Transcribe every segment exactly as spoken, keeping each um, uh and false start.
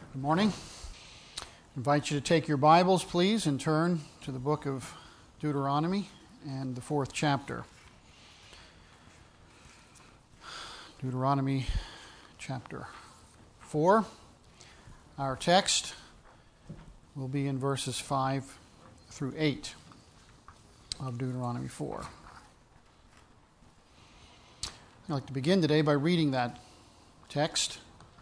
Good morning. I invite you to take your Bibles, please, and turn to the book of Deuteronomy and the fourth chapter. Deuteronomy chapter four. Our text will be in verses five through eight of Deuteronomy four. I'd like to begin today by reading that text.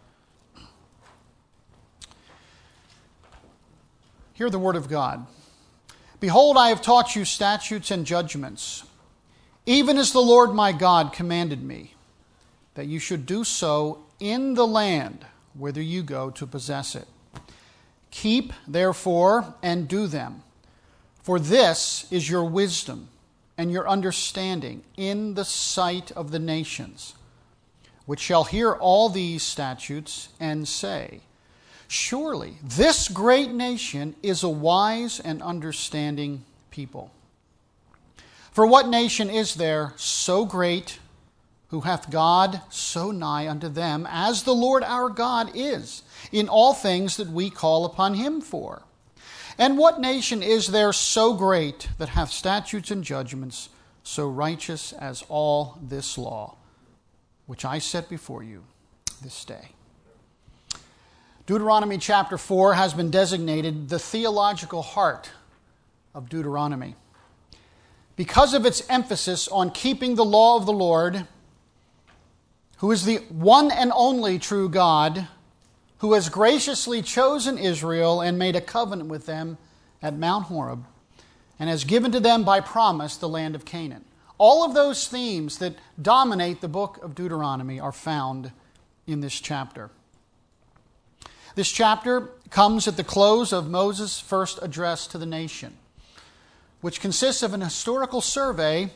Hear the word of God. Behold, I have taught you statutes and judgments, even as the Lord my God commanded me, that you should do so in the land whither you go to possess it. Keep, therefore, and do them, for this is your wisdom and your understanding in the sight of the nations, which shall hear all these statutes and say, surely this great nation is a wise and understanding people. For what nation is there so great, who hath God so nigh unto them, as the Lord our God is, in all things that we call upon him for? And what nation is there so great, that hath statutes and judgments so righteous as all this law, which I set before you this day? Deuteronomy chapter four has been designated the theological heart of Deuteronomy because of its emphasis on keeping the law of the Lord, who is the one and only true God, who has graciously chosen Israel and made a covenant with them at Mount Horeb, and has given to them by promise the land of Canaan. All of those themes that dominate the book of Deuteronomy are found in this chapter. This chapter comes at the close of Moses' first address to the nation, which consists of an historical survey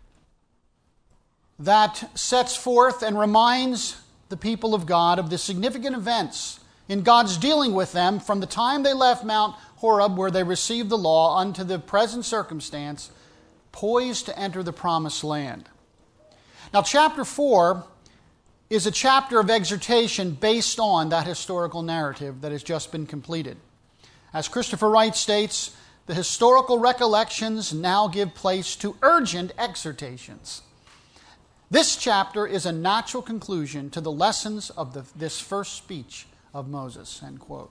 that sets forth and reminds the people of God of the significant events in God's dealing with them from the time they left Mount Horeb, where they received the law, unto the present circumstance, poised to enter the promised land. Now, chapter four is a chapter of exhortation based on that historical narrative that has just been completed. As Christopher Wright states, the historical recollections now give place to urgent exhortations. This chapter is a natural conclusion to the lessons of the, this first speech of Moses, end quote.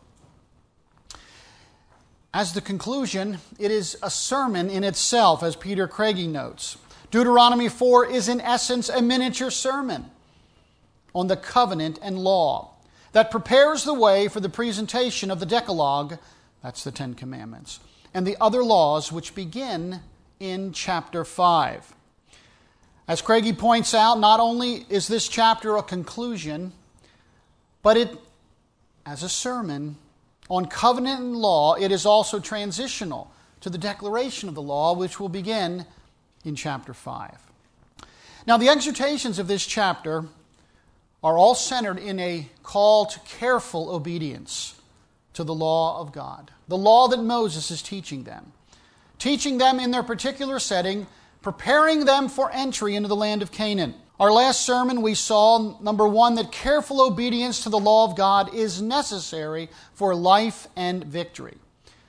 As the conclusion, it is a sermon in itself, as Peter Craigie notes. Deuteronomy four is in essence a miniature sermon on the covenant and law that prepares the way for the presentation of the Decalogue, that's the Ten Commandments, and the other laws which begin in chapter five. As Craigie points out, not only is this chapter a conclusion, but it, as a sermon on covenant and law, it is also transitional to the declaration of the law, which will begin in chapter five. Now, the exhortations of this chapter are all centered in a call to careful obedience to the law of God, the law that Moses is teaching them, teaching them in their particular setting, preparing them for entry into the land of Canaan. Our last sermon, we saw, number one, that careful obedience to the law of God is necessary for life and victory.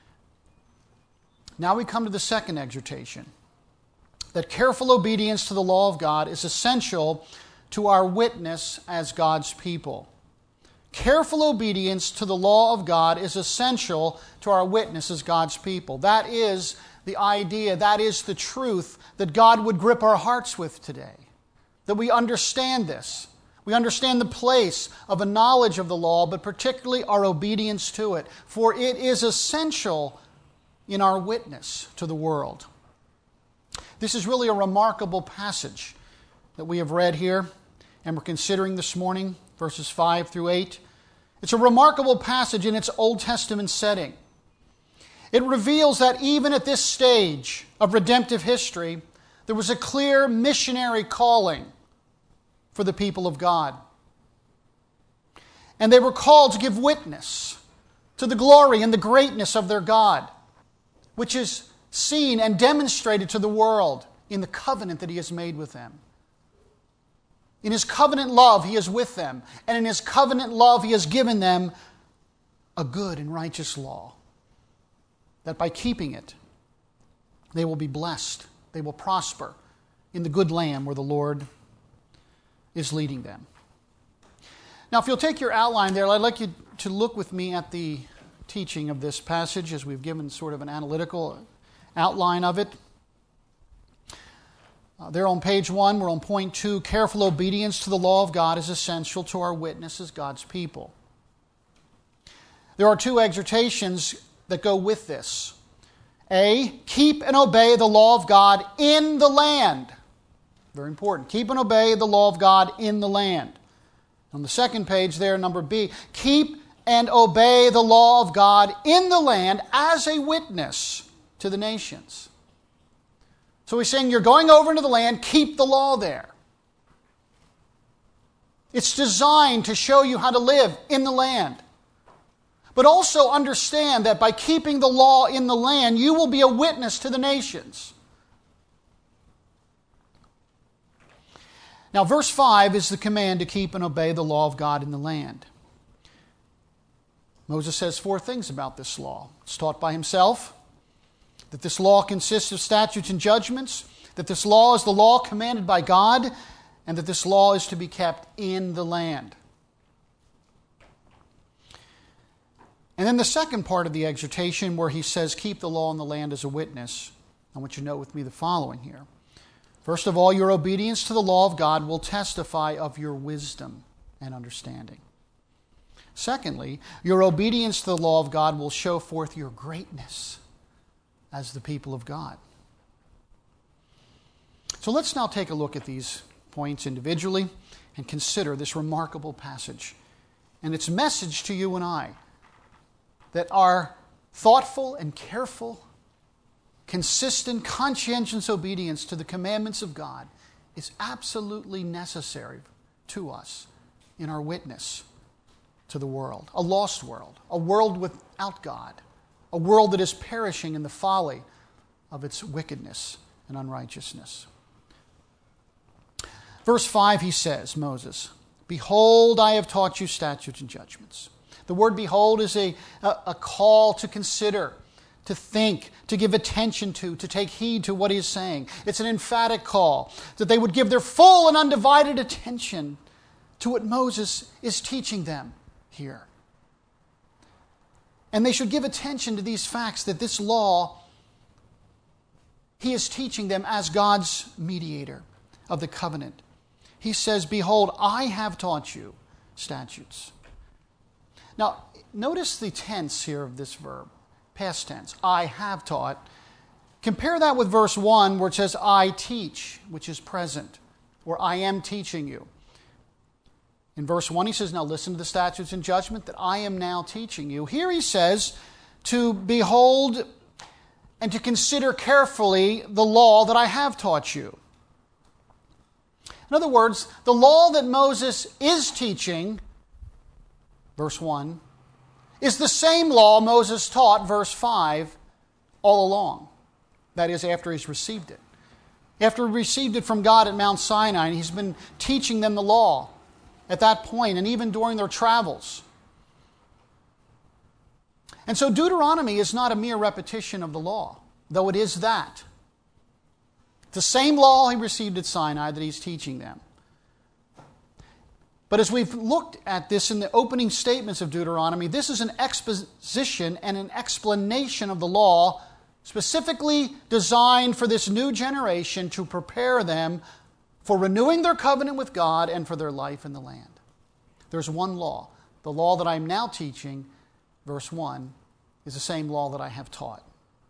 Now we come to the second exhortation, that careful obedience to the law of God is essential to our witness as God's people. Careful obedience to the law of God is essential to our witness as God's people. That is the idea, that is the truth that God would grip our hearts with today. That we understand this. We understand the place of a knowledge of the law, but particularly our obedience to it. For it is essential in our witness to the world. This is really a remarkable passage that we have read here and we're considering this morning, verses five through eight. It's a remarkable passage in its Old Testament setting. It reveals that even at this stage of redemptive history, there was a clear missionary calling for the people of God. And they were called to give witness to the glory and the greatness of their God, which is seen and demonstrated to the world in the covenant that He has made with them. In His covenant love, He is with them. And in His covenant love, He has given them a good and righteous law, that by keeping it, they will be blessed, they will prosper in the good land where the Lord is leading them. Now, if you'll take your outline there, I'd like you to look with me at the teaching of this passage as we've given sort of an analytical outline of it. Uh, there on page one, we're on point two. Careful obedience to the law of God is essential to our witness as God's people. There are two exhortations that go with this. A, keep and obey the law of God in the land. Very important. Keep and obey the law of God in the land. On the second page there, number B, keep and obey the law of God in the land as a witness to the nations. So he's saying you're going over into the land, keep the law there. It's designed to show you how to live in the land. But also understand that by keeping the law in the land, you will be a witness to the nations. Now, verse five is the command to keep and obey the law of God in the land. Moses says four things about this law. It's taught by himself, that this law consists of statutes and judgments, that this law is the law commanded by God, and that this law is to be kept in the land. And then the second part of the exhortation where he says, keep the law in the land as a witness. I want you to note with me the following here. First of all, your obedience to the law of God will testify of your wisdom and understanding. Secondly, your obedience to the law of God will show forth your greatness as the people of God. So let's now take a look at these points individually and consider this remarkable passage and its message to you and I, that our thoughtful and careful, consistent, conscientious obedience to the commandments of God is absolutely necessary to us in our witness to the world, a lost world, a world without God, a world that is perishing in the folly of its wickedness and unrighteousness. Verse five, he says, Moses, behold, I have taught you statutes and judgments. The word behold is a, a, a call to consider, to think, to give attention to, to take heed to what he is saying. It's an emphatic call that they would give their full and undivided attention to what Moses is teaching them here. And they should give attention to these facts that this law, he is teaching them as God's mediator of the covenant. He says, behold, I have taught you statutes. Now, notice the tense here of this verb, past tense. I have taught. Compare that with verse one where it says, I teach, which is present, or I am teaching you. In verse one, he says, now listen to the statutes and judgment that I am now teaching you. Here he says to behold and to consider carefully the law that I have taught you. In other words, the law that Moses is teaching, verse one, is the same law Moses taught, verse five, all along. That is, after he's received it. After he received it from God at Mount Sinai, he's been teaching them the law at that point, and even during their travels. And so Deuteronomy is not a mere repetition of the law, though it is that. The same law he received at Sinai that he's teaching them. But as we've looked at this in the opening statements of Deuteronomy, this is an exposition and an explanation of the law specifically designed for this new generation to prepare them for renewing their covenant with God and for their life in the land. There's one law. The law that I'm now teaching, verse one, is the same law that I have taught.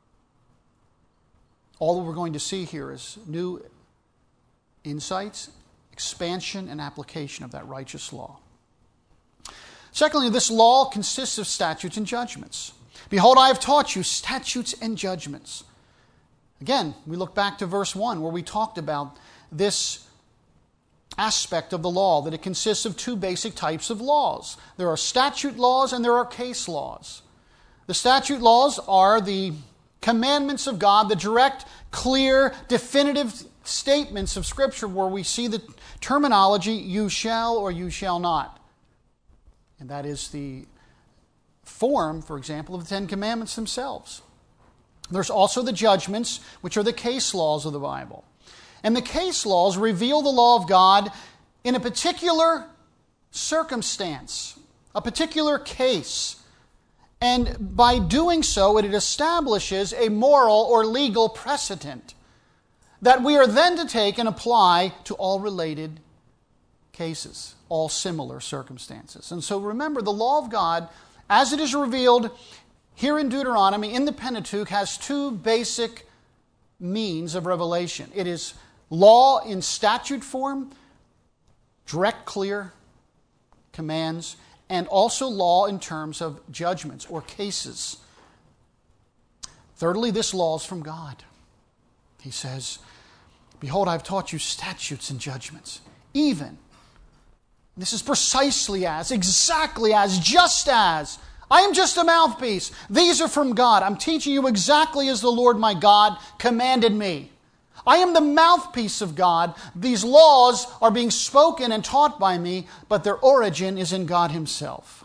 All that we're going to see here is new insights, expansion, and application of that righteous law. Secondly, this law consists of statutes and judgments. Behold, I have taught you statutes and judgments. Again, we look back to verse one where we talked about this aspect of the law, that it consists of two basic types of laws. There are statute laws and there are case laws. The statute laws are the commandments of God, the direct, clear, definitive statements of Scripture where we see the terminology, you shall or you shall not. And that is the form, for example, of the Ten Commandments themselves. There's also the judgments, which are the case laws of the Bible. And the case laws reveal the law of God in a particular circumstance, a particular case. And by doing so, it establishes a moral or legal precedent that we are then to take and apply to all related cases, all similar circumstances. And so remember, the law of God, as it is revealed here in Deuteronomy, in the Pentateuch, has two basic means of revelation. It is law in statute form, direct, clear commands, and also law in terms of judgments or cases. Thirdly, this law is from God. He says, "Behold, I've taught you statutes and judgments, even." This is precisely as, exactly as, just as. I am just a mouthpiece. These are from God. I'm teaching you exactly as the Lord my God commanded me. I am the mouthpiece of God. These laws are being spoken and taught by me, but their origin is in God Himself.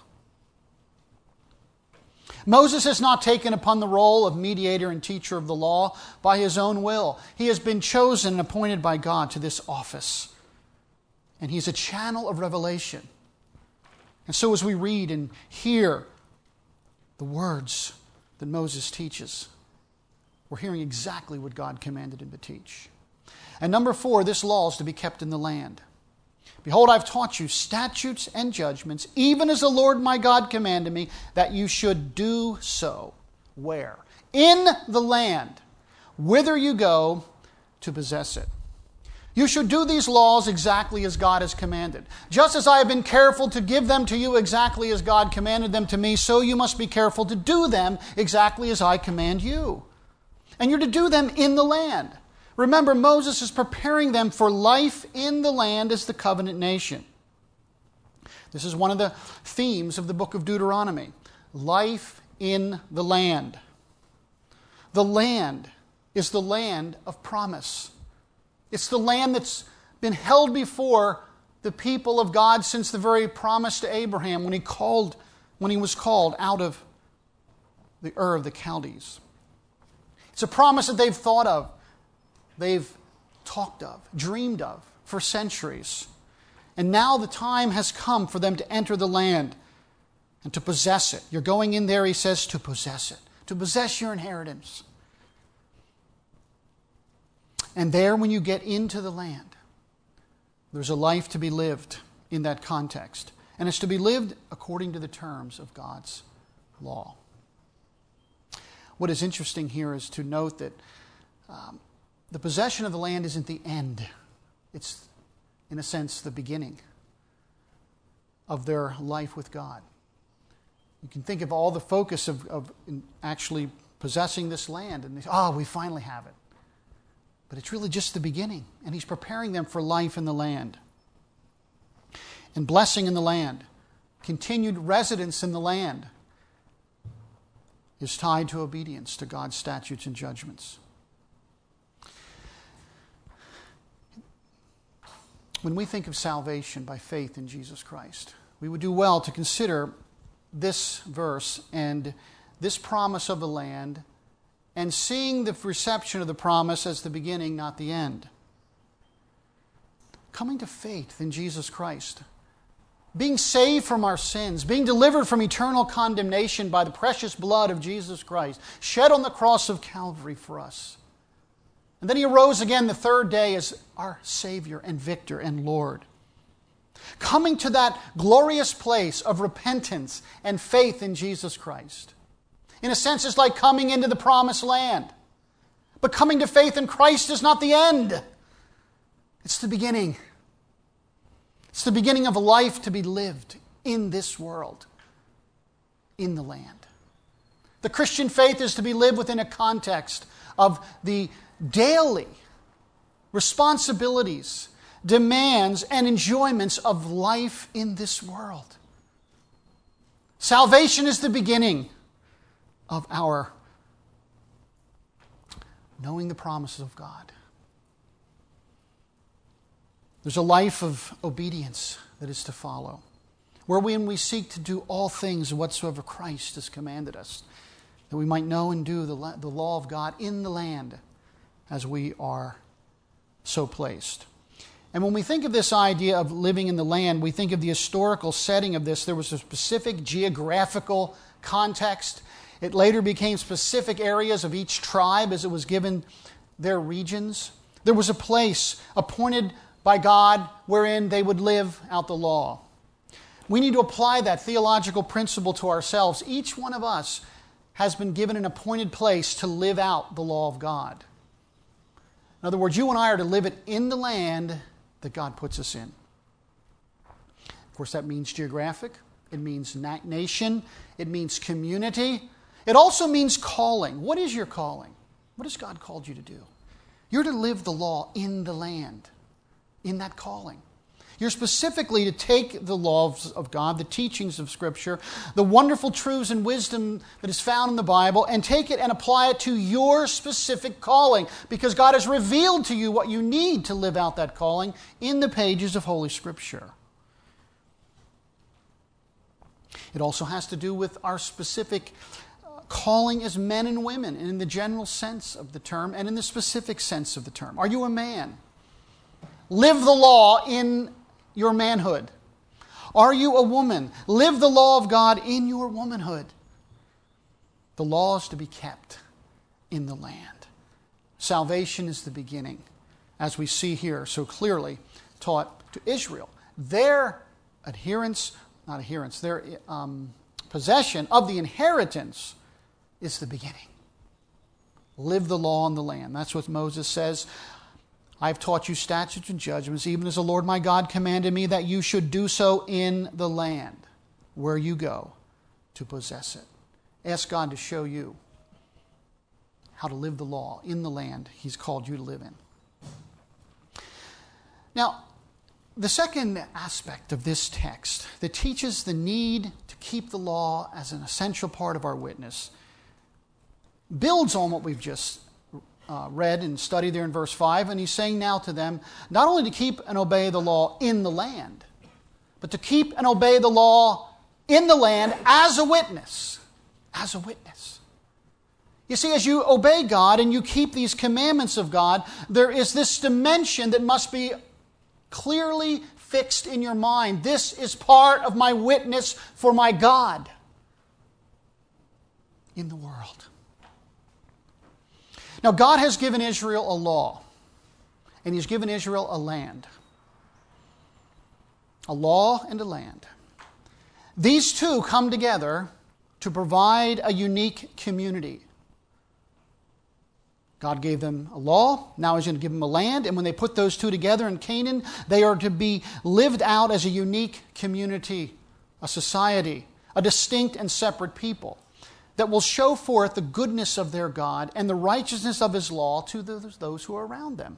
Moses has not taken upon the role of mediator and teacher of the law by his own will. He has been chosen and appointed by God to this office. And he's a channel of revelation. And so as we read and hear the words that Moses teaches, we're hearing exactly what God commanded him to teach. And number four, this law is to be kept in the land. "Behold, I've taught you statutes and judgments, even as the Lord my God commanded me, that you should do so." Where? In the land, whither you go to possess it. You should do these laws exactly as God has commanded. Just as I have been careful to give them to you exactly as God commanded them to me, so you must be careful to do them exactly as I command you. And you're to do them in the land. Remember, Moses is preparing them for life in the land as the covenant nation. This is one of the themes of the book of Deuteronomy. Life in the land. The land is the land of promise. It's the land that's been held before the people of God since the very promise to Abraham when he called, when he was called out of the Ur of the Chaldees. It's a promise that they've thought of, they've talked of, dreamed of for centuries. And now the time has come for them to enter the land and to possess it. You're going in there, he says, to possess it, to possess your inheritance. And there, when you get into the land, there's a life to be lived in that context. And it's to be lived according to the terms of God's law. What is interesting here is to note that um, the possession of the land isn't the end. It's, in a sense, the beginning of their life with God. You can think of all the focus of, of actually possessing this land, and they say, oh, we finally have it. But it's really just the beginning, and he's preparing them for life in the land. And blessing in the land, continued residence in the land, is tied to obedience to God's statutes and judgments. When we think of salvation by faith in Jesus Christ, we would do well to consider this verse and this promise of the land, and seeing the reception of the promise as the beginning, not the end. Coming to faith in Jesus Christ, being saved from our sins, being delivered from eternal condemnation by the precious blood of Jesus Christ, shed on the cross of Calvary for us. And then he arose again the third day as our Savior and Victor and Lord. Coming to that glorious place of repentance and faith in Jesus Christ. In a sense, it's like coming into the promised land. But coming to faith in Christ is not the end. It's the beginning. It's the beginning of a life to be lived in this world, in the land. The Christian faith is to be lived within a context of the daily responsibilities, demands, and enjoyments of life in this world. Salvation is the beginning of our knowing the promises of God. There's a life of obedience that is to follow. wherein we seek to do all things whatsoever Christ has commanded us, that we might know and do the, the law of God in the land as we are so placed. And when we think of this idea of living in the land, we think of the historical setting of this. There was a specific geographical context. It later became specific areas of each tribe as it was given their regions. There was a place appointed by God wherein they would live out the law. We need to apply that theological principle to ourselves. Each one of us has been given an appointed place to live out the law of God. In other words, you and I are to live it in the land that God puts us in. Of course, that means geographic. It means na- nation. It means community. It also means calling. What is your calling? What has God called you to do? You're to live the law in the land, in that calling. You're specifically to take the laws of God, the teachings of Scripture, the wonderful truths and wisdom that is found in the Bible, and take it and apply it to your specific calling, because God has revealed to you what you need to live out that calling in the pages of Holy Scripture. It also has to do with our specific calling as men and women, in the general sense of the term and in the specific sense of the term. Are you a man? Live the law in your manhood. Are you a woman? Live the law of God in your womanhood. The law is to be kept in the land. Salvation is the beginning, as we see here so clearly taught to Israel. Their adherence, not adherence, their um, possession of the inheritance is the beginning. Live the law in the land. That's what Moses says. I've taught you statutes and judgments, even as the Lord my God commanded me, that you should do so in the land where you go to possess it. Ask God to show you how to live the law in the land He's called you to live in. Now, the second aspect of this text that teaches the need to keep the law as an essential part of our witness builds on what we've just uh, read and studied there in verse five. And he's saying now to them, not only to keep and obey the law in the land, but to keep and obey the law in the land as a witness. As a witness. You see, as you obey God and you keep these commandments of God, there is this dimension that must be clearly fixed in your mind. This is part of my witness for my God in the world. Now, God has given Israel a law, and He's given Israel a land. A law and a land. These two come together to provide a unique community. God gave them a law, now He's going to give them a land, and when they put those two together in Canaan, they are to be lived out as a unique community, a society, a distinct and separate people that will show forth the goodness of their God and the righteousness of His law to those who are around them.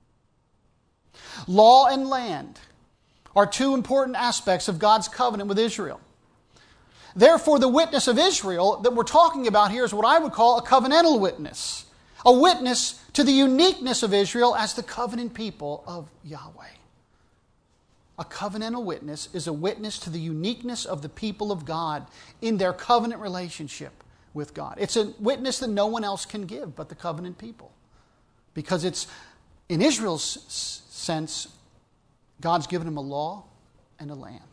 Law and land are two important aspects of God's covenant with Israel. Therefore, the witness of Israel that we're talking about here is what I would call a covenantal witness. A witness to the uniqueness of Israel as the covenant people of Yahweh. A covenantal witness is a witness to the uniqueness of the people of God in their covenant relationship with God. It's a witness that no one else can give but the covenant people. Because it's, in Israel's sense, God's given them a law and a land.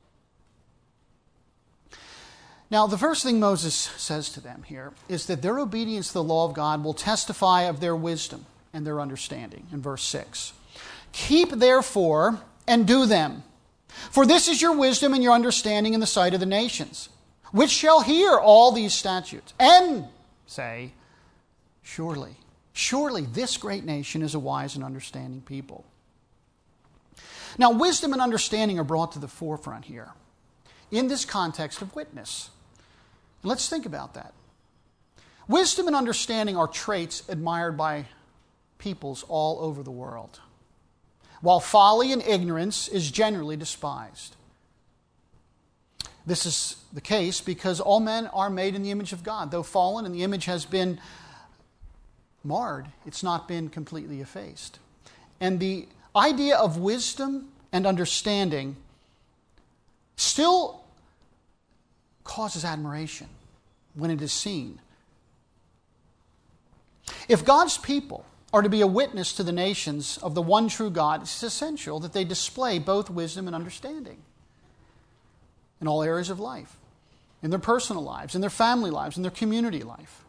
Now, the first thing Moses says to them here is that their obedience to the law of God will testify of their wisdom and their understanding, in verse six. Keep therefore and do them, for this is your wisdom and your understanding in the sight of the nations, which shall hear all these statutes, and say, surely, surely this great nation is a wise and understanding people. Now, wisdom and understanding are brought to the forefront here in this context of witness. Let's think about that. Wisdom and understanding are traits admired by peoples all over the world, while folly and ignorance is generally despised. This is the case because all men are made in the image of God. Though fallen and the image has been marred, it's not been completely effaced. And the idea of wisdom and understanding still causes admiration when it is seen. If God's people are to be a witness to the nations of the one true God, it's essential that they display both wisdom and understanding in all areas of life, in their personal lives, in their family lives, in their community life.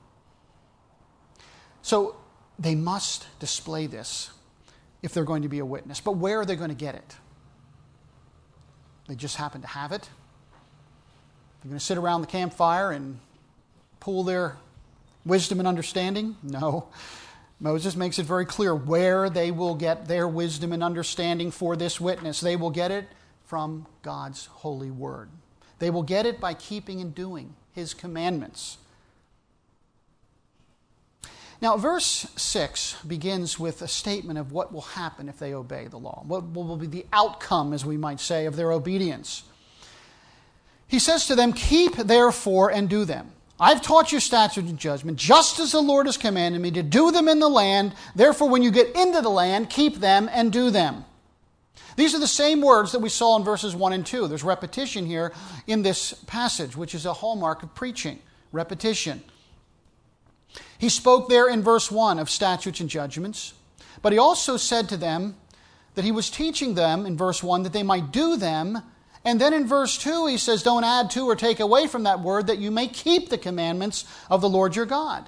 So they must display this if they're going to be a witness. But where are they going to get it? They just happen to have it? They're going to sit around the campfire and pool their wisdom and understanding? No. Moses makes it very clear where they will get their wisdom and understanding for this witness. They will get it from God's holy word. They will get it by keeping and doing His commandments. Now, verse six begins with a statement of what will happen if they obey the law. What will be the outcome, as we might say, of their obedience. He says to them, "Keep therefore and do them. I've taught you statutes and judgment, just as the Lord has commanded me to do them in the land. Therefore, when you get into the land, keep them and do them." These are the same words that we saw in verses one and two. There's repetition here in this passage, which is a hallmark of preaching. Repetition. He spoke there in verse one of statutes and judgments, but he also said to them that he was teaching them in verse one that they might do them. And then in verse two he says, don't add to or take away from that word, that you may keep the commandments of the Lord your God.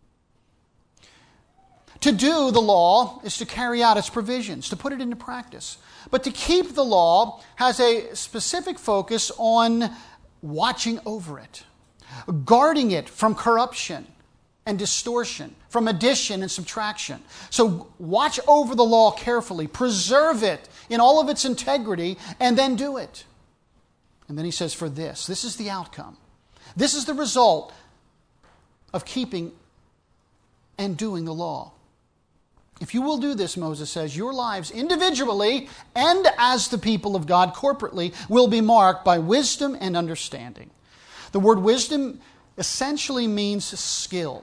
To do the law is to carry out its provisions, to put it into practice. But to keep the law has a specific focus on watching over it, guarding it from corruption and distortion, from addition and subtraction. So watch over the law carefully, preserve it in all of its integrity, and then do it. And then he says, for this, this is the outcome. This is the result of keeping and doing the law. If you will do this, Moses says, your lives individually and as the people of God corporately will be marked by wisdom and understanding. The word wisdom essentially means skill.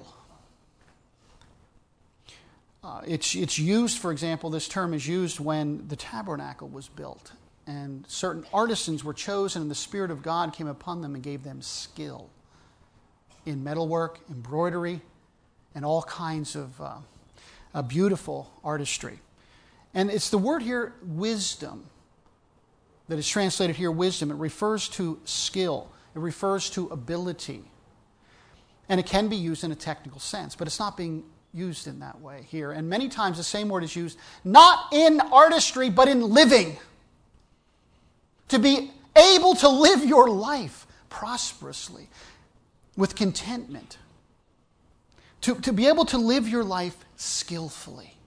Uh, it's, it's used, for example, this term is used when the tabernacle was built and certain artisans were chosen and the Spirit of God came upon them and gave them skill in metalwork, embroidery, and all kinds of uh, uh, beautiful artistry. And it's the word here, wisdom, that is translated here, wisdom. It refers to skill. It refers to ability. And it can be used in a technical sense, but it's not being used in that way here. And many times the same word is used not in artistry, but in living. To be able to live your life prosperously, with contentment. To, to be able to live your life skillfully.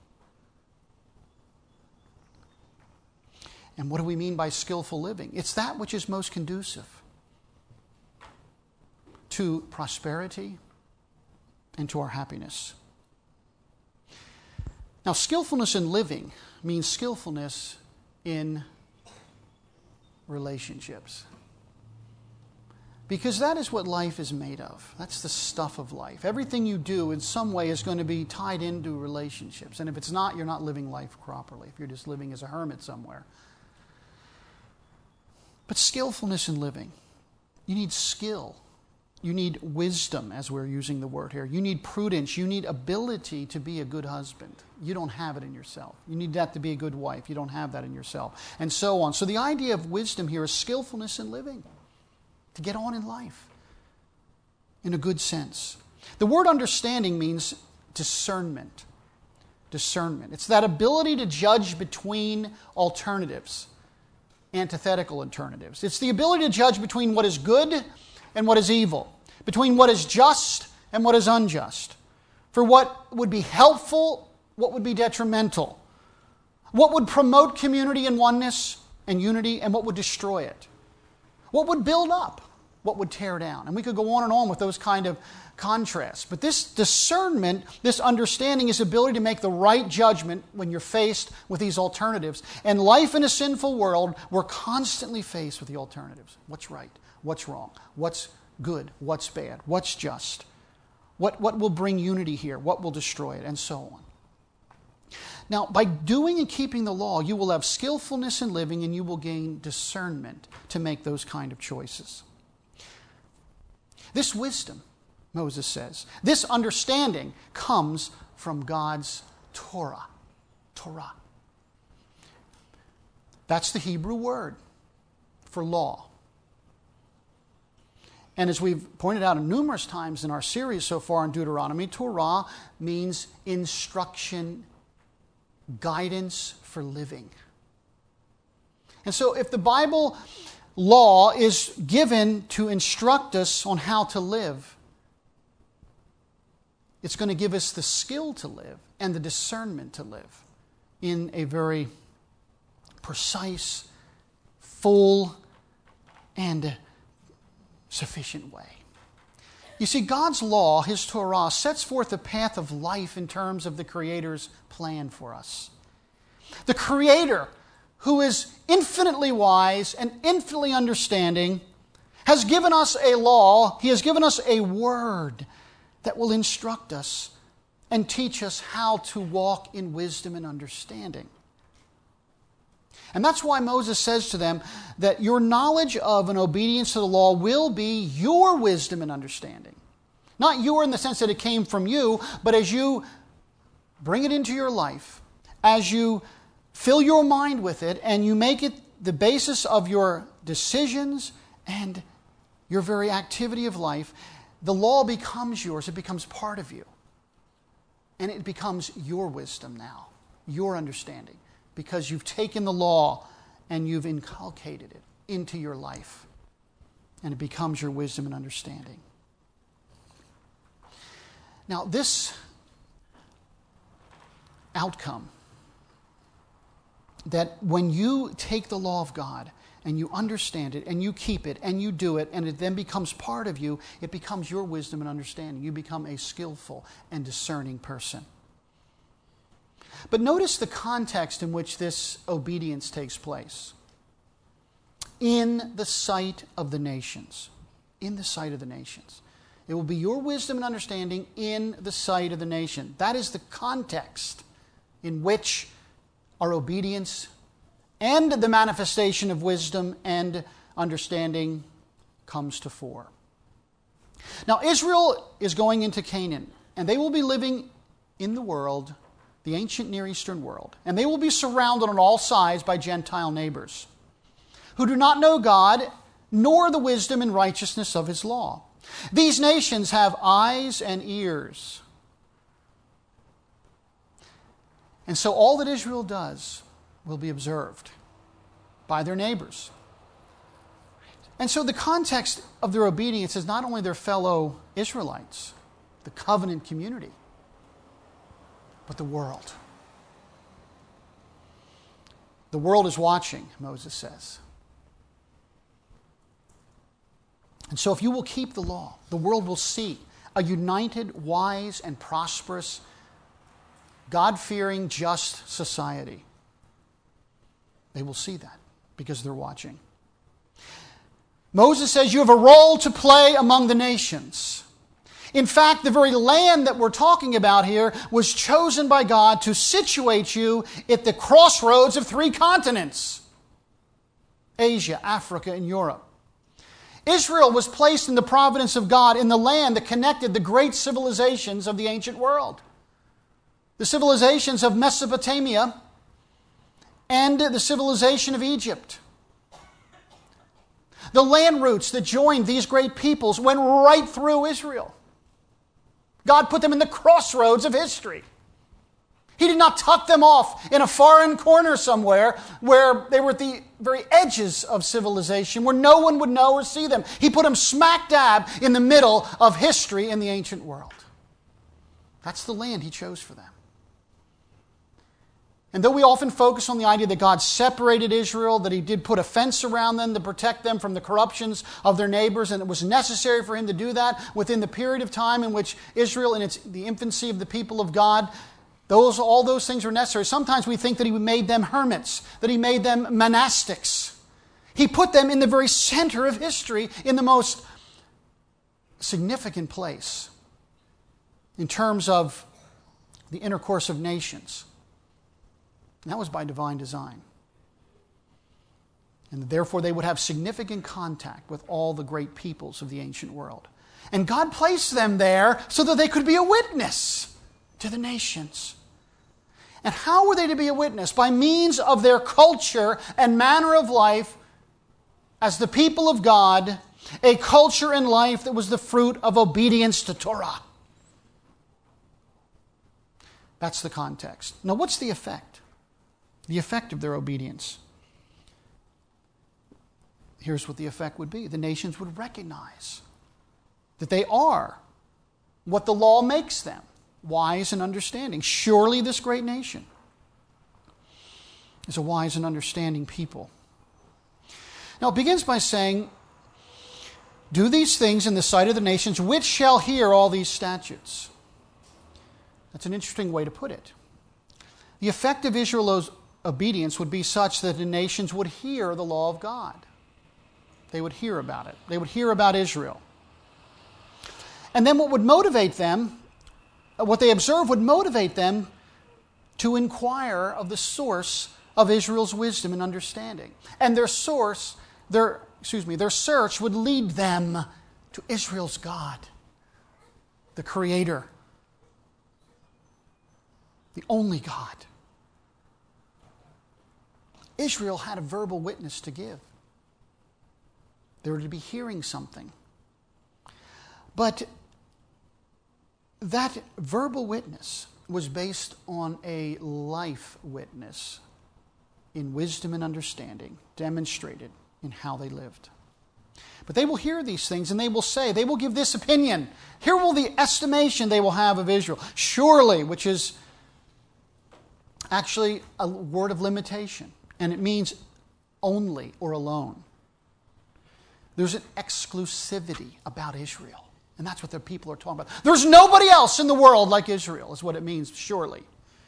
And what do we mean by skillful living? It's that which is most conducive to prosperity and to our happiness. Now, skillfulness in living means skillfulness in relationships. Because that is what life is made of. That's the stuff of life. Everything you do in some way is going to be tied into relationships. And if it's not, you're not living life properly, if you're just living as a hermit somewhere. But skillfulness in living. You need skill. You need wisdom, as we're using the word here. You need prudence. You need ability to be a good husband. You don't have it in yourself. You need that to be a good wife. You don't have that in yourself. And so on. So the idea of wisdom here is skillfulness in living. To get on in life. In a good sense. The word understanding means discernment. Discernment. It's that ability to judge between alternatives. Antithetical alternatives. It's the ability to judge between what is good and what is evil, between what is just and what is unjust, for what would be helpful, what would be detrimental, what would promote community and oneness and unity, and what would destroy it, what would build up, what would tear down. And we could go on and on with those kind of contrasts. But this discernment, this understanding is the ability to make the right judgment when you're faced with these alternatives. And life in a sinful world, we're constantly faced with the alternatives. What's right? What's wrong? What's good? What's bad? What's just? What, what will bring unity here? What will destroy it? And so on. Now, by doing and keeping the law, you will have skillfulness in living and you will gain discernment to make those kind of choices. This wisdom, Moses says, this understanding comes from God's Torah. Torah. That's the Hebrew word for law. And as we've pointed out numerous times in our series so far in Deuteronomy, Torah means instruction, guidance for living. And so if the Bible law is given to instruct us on how to live, it's going to give us the skill to live and the discernment to live in a very precise, full, and sufficient way. You see, God's law, His Torah, sets forth the path of life in terms of the Creator's plan for us. The Creator, who is infinitely wise and infinitely understanding, has given us a law, He has given us a word that will instruct us and teach us how to walk in wisdom and understanding. And that's why Moses says to them that your knowledge of and obedience to the law will be your wisdom and understanding. Not your in the sense that it came from you, but as you bring it into your life, as you fill your mind with it, and you make it the basis of your decisions and your very activity of life, the law becomes yours. It becomes part of you. And it becomes your wisdom now, your understanding, because you've taken the law and you've inculcated it into your life. And it becomes your wisdom and understanding. Now, this outcome, that when you take the law of God and you understand it and you keep it and you do it and it then becomes part of you, it becomes your wisdom and understanding. You become a skillful and discerning person. But notice the context in which this obedience takes place. In the sight of the nations. In the sight of the nations. It will be your wisdom and understanding in the sight of the nation. That is the context in which our obedience and the manifestation of wisdom and understanding comes to fore. Now, Israel is going into Canaan, and they will be living in the world, the ancient Near Eastern world, and they will be surrounded on all sides by Gentile neighbors who do not know God, nor the wisdom and righteousness of His law. These nations have eyes and ears. And so all that Israel does will be observed by their neighbors. And so the context of their obedience is not only their fellow Israelites, the covenant community, but the world. The world is watching, Moses says. And so if you will keep the law, the world will see a united, wise, and prosperous, God-fearing, just society. They will see that because they're watching. Moses says you have a role to play among the nations. In fact, the very land that we're talking about here was chosen by God to situate you at the crossroads of three continents: Asia, Africa, and Europe. Israel was placed in the providence of God in the land that connected the great civilizations of the ancient world. The civilizations of Mesopotamia and the civilization of Egypt. The land routes that joined these great peoples went right through Israel. God put them in the crossroads of history. He did not tuck them off in a foreign corner somewhere where they were at the very edges of civilization, where no one would know or see them. He put them smack dab in the middle of history in the ancient world. That's the land He chose for them. And though we often focus on the idea that God separated Israel, that He did put a fence around them to protect them from the corruptions of their neighbors, and it was necessary for Him to do that within the period of time in which Israel, in its the infancy of the people of God, those all those things were necessary. Sometimes we think that He made them hermits, that He made them monastics. He put them in the very center of history, in the most significant place in terms of the intercourse of nations. And that was by divine design. And therefore they would have significant contact with all the great peoples of the ancient world. And God placed them there so that they could be a witness to the nations. And how were they to be a witness? By means of their culture and manner of life as the people of God, a culture and life that was the fruit of obedience to Torah. That's the context. Now, what's the effect? The effect of their obedience. Here's what the effect would be. The nations would recognize that they are what the law makes them, wise and understanding. Surely this great nation is a wise and understanding people. Now it begins by saying, do these things in the sight of the nations, which shall hear all these statutes. That's an interesting way to put it. The effect of Israel's obedience would be such that the nations would hear the law of God. They would hear about it. They would hear about Israel. And then what would motivate them, what they observe would motivate them to inquire of the source of Israel's wisdom and understanding. And their source, their, excuse me, their search would lead them to Israel's God, the Creator, the only God. Israel had a verbal witness to give. They were to be hearing something. But that verbal witness was based on a life witness in wisdom and understanding, demonstrated in how they lived. But they will hear these things and they will say, they will give this opinion. Here will the estimation they will have of Israel. Surely, which is actually a word of limitation, and it means only or alone. There's an exclusivity about Israel. And that's what the people are talking about. There's nobody else in the world like Israel, is what it means, surely.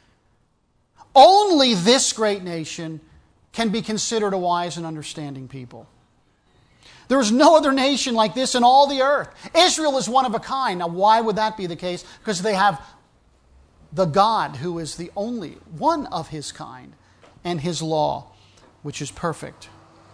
Only this great nation can be considered a wise and understanding people. There's no other nation like this in all the earth. Israel is one of a kind. Now, why would that be the case? Because they have the God who is the only one of his kind, and his law, which is perfect.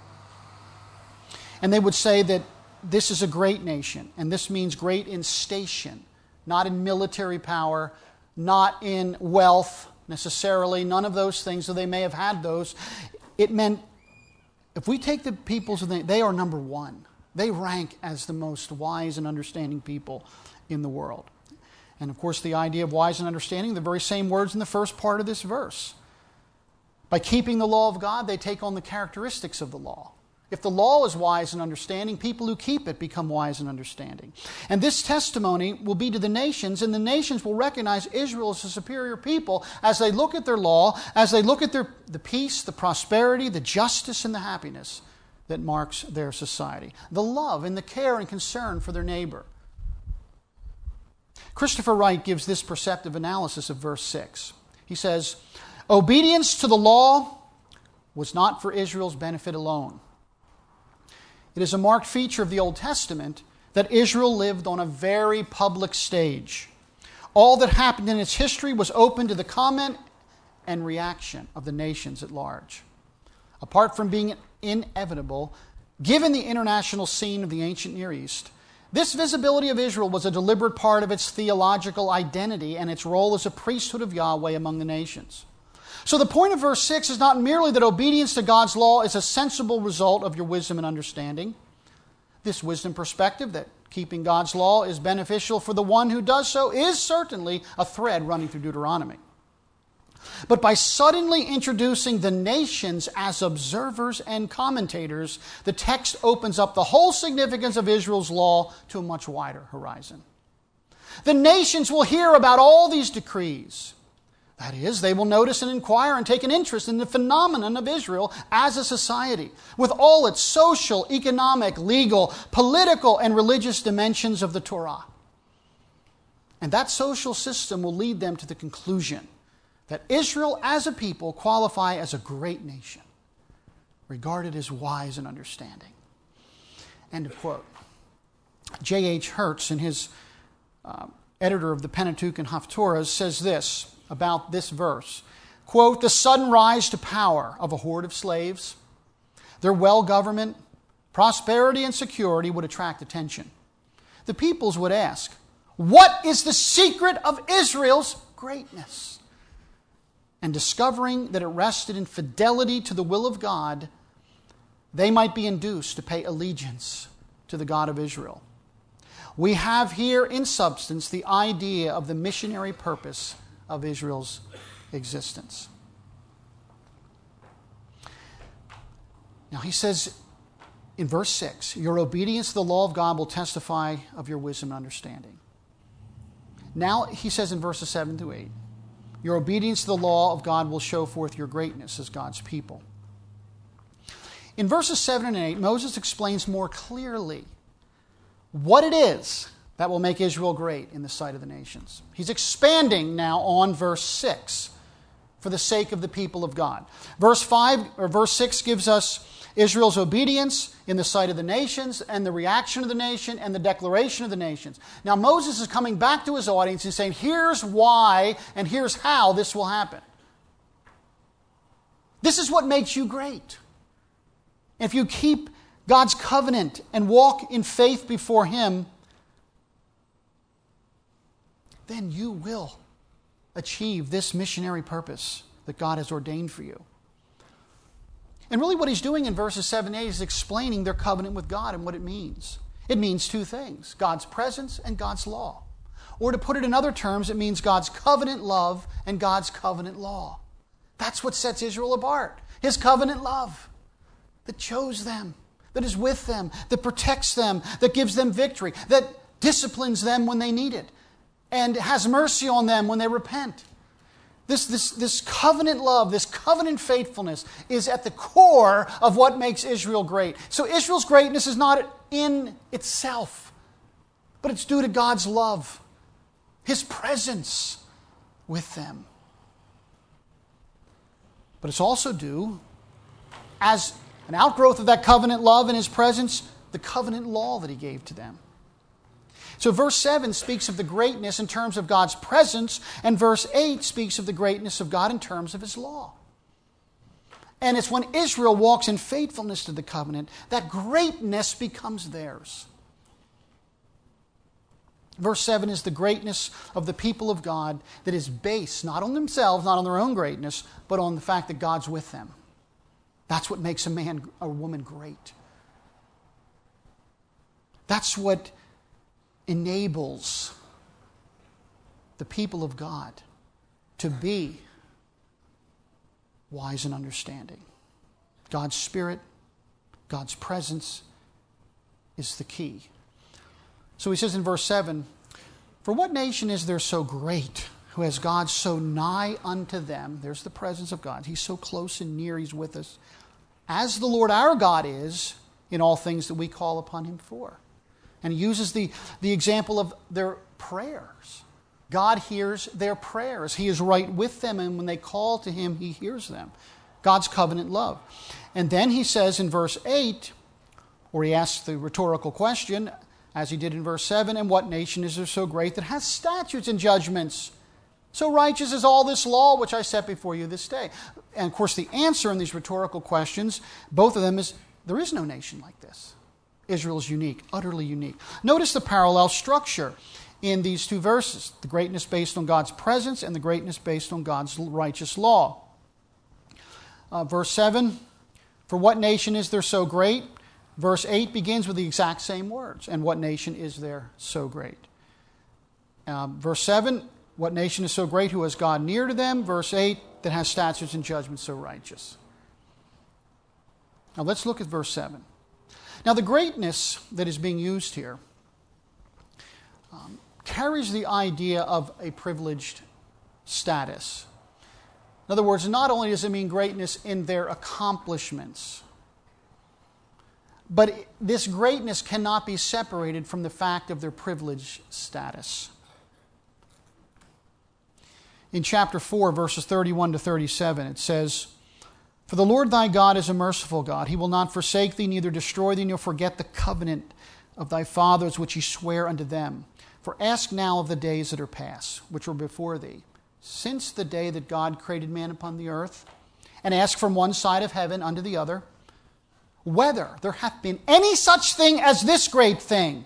And they would say that this is a great nation, and this means great in station, not in military power, not in wealth necessarily, none of those things, though they may have had those. It meant, if we take the peoples of the, they are number one. They rank as the most wise and understanding people in the world. And of course, the idea of wise and understanding, the very same words in the first part of this verse. By keeping the law of God, they take on the characteristics of the law. If the law is wise and understanding, people who keep it become wise and understanding. And this testimony will be to the nations, and the nations will recognize Israel as a superior people as they look at their law, as they look at their, the peace, the prosperity, the justice, and the happiness that marks their society. The love and the care and concern for their neighbor. Christopher Wright gives this perceptive analysis of verse six. He says, obedience to the law was not for Israel's benefit alone. It is a marked feature of the Old Testament that Israel lived on a very public stage. All that happened in its history was open to the comment and reaction of the nations at large. Apart from being inevitable, given the international scene of the ancient Near East, this visibility of Israel was a deliberate part of its theological identity and its role as a priesthood of Yahweh among the nations. So the point of verse six is not merely that obedience to God's law is a sensible result of your wisdom and understanding. This wisdom perspective that keeping God's law is beneficial for the one who does so is certainly a thread running through Deuteronomy. But by suddenly introducing the nations as observers and commentators, the text opens up the whole significance of Israel's law to a much wider horizon. The nations will hear about all these decrees. That is, they will notice and inquire and take an interest in the phenomenon of Israel as a society, with all its social, economic, legal, political, and religious dimensions of the Torah. And that social system will lead them to the conclusion that Israel as a people qualify as a great nation, regarded as wise and understanding. End of quote. J H Hertz, in his uh, editor of the Pentateuch and Haftorahs, says this about this verse, quote, the sudden rise to power of a horde of slaves, their well-government, prosperity, and security would attract attention. The peoples would ask, what is the secret of Israel's greatness? And discovering that it rested in fidelity to the will of God, they might be induced to pay allegiance to the God of Israel. We have here, in substance, the idea of the missionary purpose of Israel's existence. Now he says in verse six, your obedience to the law of God will testify of your wisdom and understanding. Now he says in verses seven to eight, your obedience to the law of God will show forth your greatness as God's people. In verses seven and eight, Moses explains more clearly what it is that will make Israel great in the sight of the nations. He's expanding now on verse six for the sake of the people of God. Verse five or verse six gives us Israel's obedience in the sight of the nations and the reaction of the nation and the declaration of the nations. Now Moses is coming back to his audience and saying, here's why and here's how this will happen. This is what makes you great. If you keep God's covenant and walk in faith before Him, then you will achieve this missionary purpose that God has ordained for you. And really what he's doing in verses seven and eight is explaining their covenant with God and what it means. It means two things, God's presence and God's law. Or to put it in other terms, it means God's covenant love and God's covenant law. That's what sets Israel apart. His covenant love that chose them, that is with them, that protects them, that gives them victory, that disciplines them when they need it, and has mercy on them when they repent. This, this, this covenant love, this covenant faithfulness is at the core of what makes Israel great. So Israel's greatness is not in itself, but it's due to God's love, His presence with them. But it's also due, as an outgrowth of that covenant love and His presence, the covenant law that He gave to them. So verse seven speaks of the greatness in terms of God's presence, and verse eight speaks of the greatness of God in terms of His law. And it's when Israel walks in faithfulness to the covenant that greatness becomes theirs. Verse seven is the greatness of the people of God that is based not on themselves, not on their own greatness, but on the fact that God's with them. That's what makes a man or woman great. That's what enables the people of God to be wise and understanding. God's Spirit, God's presence is the key. So he says in verse seven, for what nation is there so great, who has God so nigh unto them? There's the presence of God. He's so close and near, He's with us. As the Lord our God is in all things that we call upon Him for. And he uses the, the example of their prayers. God hears their prayers. He is right with them, and when they call to Him, He hears them. God's covenant love. And then he says in verse eight, or he asks the rhetorical question, as he did in verse seven, and what nation is there so great that has statutes and judgments? So righteous is all this law which I set before you this day. And of course the answer in these rhetorical questions, both of them, is there is no nation like this. Israel is unique, utterly unique. Notice the parallel structure in these two verses. The greatness based on God's presence and the greatness based on God's righteous law. Uh, verse seven, for what nation is there so great? Verse eight begins with the exact same words. And what nation is there so great? Uh, verse seven, what nation is so great who has God near to them? Verse eight, that has statutes and judgments so righteous. Now let's look at verse seven. Now the greatness that is being used here um, carries the idea of a privileged status. In other words, not only does it mean greatness in their accomplishments, but this greatness cannot be separated from the fact of their privileged status. In chapter four, verses thirty-one to thirty-seven, it says, for the Lord thy God is a merciful God. He will not forsake thee, neither destroy thee, nor forget the covenant of thy fathers, which he sware unto them. For ask now of the days that are past, which were before thee, since the day that God created man upon the earth, and ask from one side of heaven unto the other, whether there hath been any such thing as this great thing,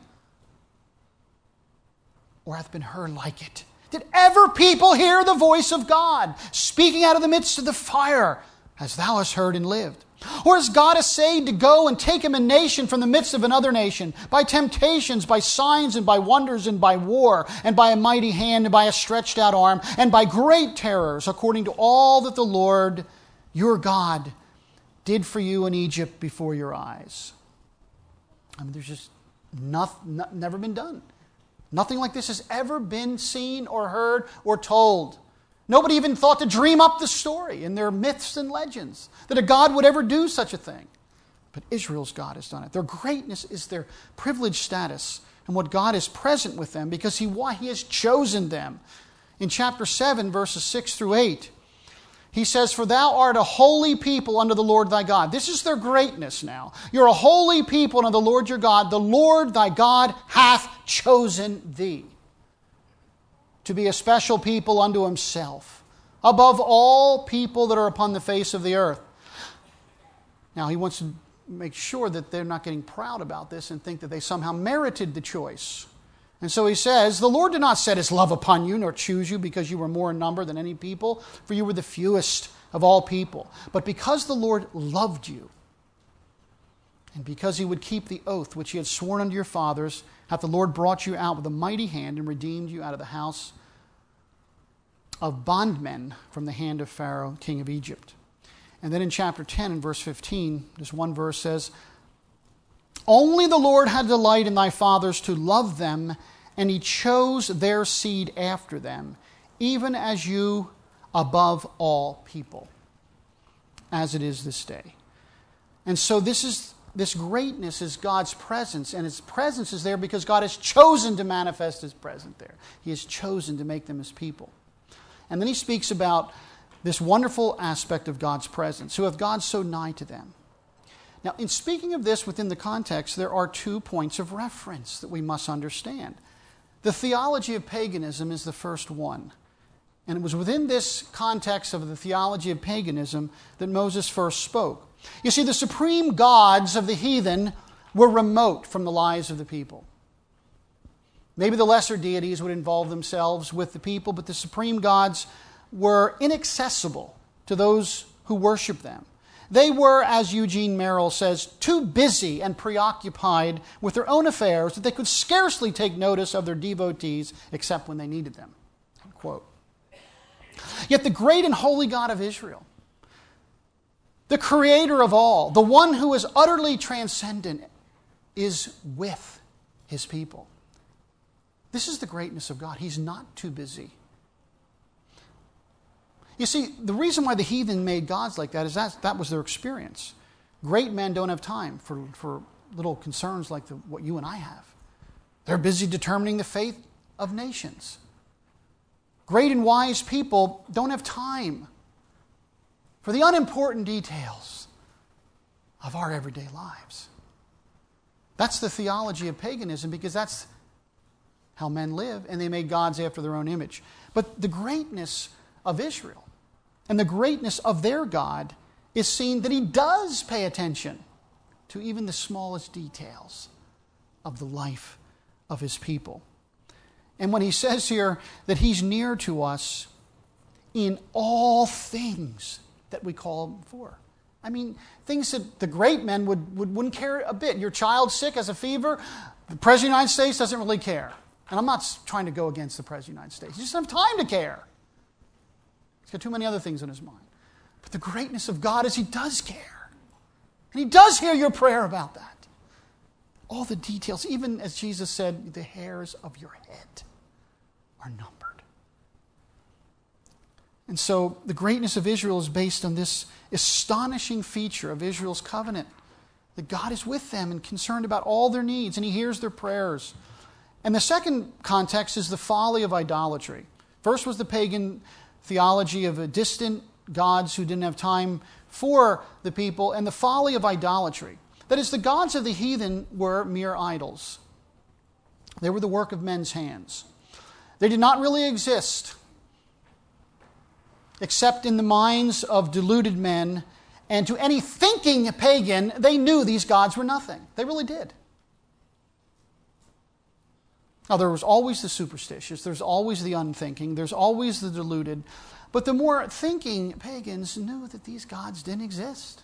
or hath been heard like it. Did ever people hear the voice of God speaking out of the midst of the fire, as thou hast heard and lived? Or has God essayed to go and take him a nation from the midst of another nation, by temptations, by signs, and by wonders, and by war, and by a mighty hand, and by a stretched out arm, and by great terrors, according to all that the Lord your God did for you in Egypt before your eyes? I mean, there's just nothing, never been done. Nothing like this has ever been seen or heard or told. Nobody even thought to dream up the story in their myths and legends that a God would ever do such a thing. But Israel's God has done it. Their greatness is their privileged status and what God is present with them because He, why He has chosen them. In chapter seven, verses six through eight, He says, "For thou art a holy people unto the Lord thy God." This is their greatness now. You're a holy people unto the Lord your God. The Lord thy God hath chosen thee to be a special people unto Himself, above all people that are upon the face of the earth. Now, He wants to make sure that they're not getting proud about this and think that they somehow merited the choice. And so He says, "The Lord did not set His love upon you, nor choose you because you were more in number than any people, for you were the fewest of all people. But because the Lord loved you, and because He would keep the oath which He had sworn unto your fathers, hath the Lord brought you out with a mighty hand and redeemed you out of the house of bondmen from the hand of Pharaoh, king of Egypt." And then in chapter ten and verse fifteen, this one verse says, "Only the Lord had delight in thy fathers to love them, and He chose their seed after them, even as you above all people, as it is this day." And so this is this greatness is God's presence, and His presence is there because God has chosen to manifest His presence there. He has chosen to make them His people. And then He speaks about this wonderful aspect of God's presence, who hath God so nigh to them. Now, in speaking of this within the context, there are two points of reference that we must understand. The theology of paganism is the first one. And it was within this context of the theology of paganism that Moses first spoke. You see, the supreme gods of the heathen were remote from the lives of the people. Maybe the lesser deities would involve themselves with the people, but the supreme gods were inaccessible to those who worship them. They were, as Eugene Merrill says, too busy and preoccupied with their own affairs that they could scarcely take notice of their devotees except when they needed them. Quote. Yet the great and holy God of Israel, the creator of all, the one who is utterly transcendent, is with His people. This is the greatness of God. He's not too busy. You see, the reason why the heathen made gods like that is that that was their experience. Great men don't have time for, for little concerns like the, what you and I have. They're busy determining the fate of nations. Great and wise people don't have time for the unimportant details of our everyday lives. That's the theology of paganism, because that's how men live, and they made gods after their own image. But the greatness of Israel and the greatness of their God is seen that He does pay attention to even the smallest details of the life of His people. And when He says here that He's near to us in all things that we call Him for. I mean, things that the great men would, would, wouldn't care a bit. Your child's sick, has a fever, the President of the United States doesn't really care. And I'm not trying to go against the President of the United States. He doesn't have time to care. He's got too many other things on his mind. But the greatness of God is He does care. And He does hear your prayer about that. All the details, even as Jesus said, the hairs of your head are numbered. And so the greatness of Israel is based on this astonishing feature of Israel's covenant, that God is with them and concerned about all their needs, and He hears their prayers. And the second context is the folly of idolatry. First was the pagan theology of a distant gods who didn't have time for the people, and the folly of idolatry. That is, the gods of the heathen were mere idols. They were the work of men's hands. They did not really exist. except in the minds of deluded men, and to any thinking pagan, they knew these gods were nothing. They really did. Now, there was always the superstitious, there's always the unthinking, there's always the deluded, but the more thinking pagans knew that these gods didn't exist.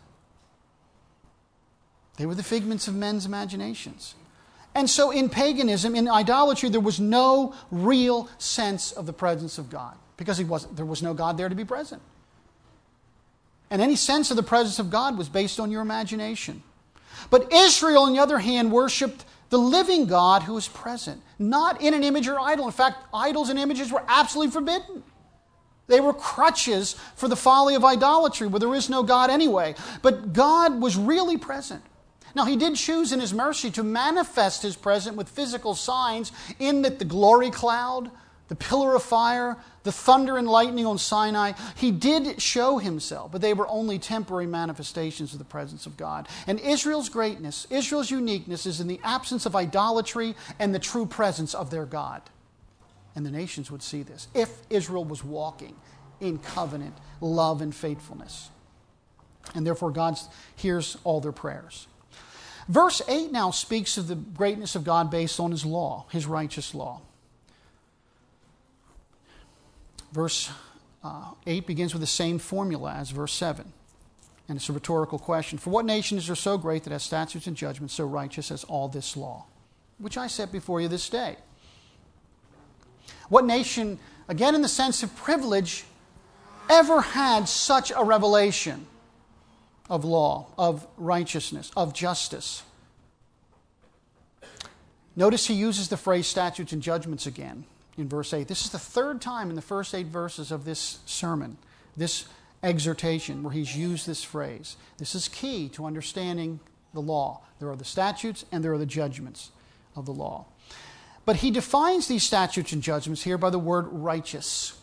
They were the figments of men's imaginations. And so in paganism, in idolatry, there was no real sense of the presence of God, because he wasn't, there was no God there to be present. And any sense of the presence of God was based on your imagination. But Israel, on the other hand, worshipped the living God who is present, not in an image or idol. In fact, idols and images were absolutely forbidden. They were crutches for the folly of idolatry, where there is no God anyway. But God was really present. Now, he did choose in his mercy to manifest his presence with physical signs, in that the glory cloud, the pillar of fire, the thunder and lightning on Sinai, he did show himself, but they were only temporary manifestations of the presence of God. And Israel's greatness, Israel's uniqueness is in the absence of idolatry and the true presence of their God. And the nations would see this if Israel was walking in covenant, love, and faithfulness. And therefore God hears all their prayers. Verse eight now speaks of the greatness of God based on his law, his righteous law. Verse uh, eight begins with the same formula as verse seven. And it's a rhetorical question. For what nation is there so great that has statutes and judgments so righteous as all this law, which I set before you this day? What nation, again in the sense of privilege, ever had such a revelation of law, of righteousness, of justice? Notice he uses the phrase statutes and judgments again in verse eight. This is the third time in the first eight verses of this sermon, this exhortation, where he's used this phrase. This is key to understanding the law. There are the statutes and there are the judgments of the law. But he defines these statutes and judgments here by the word righteous.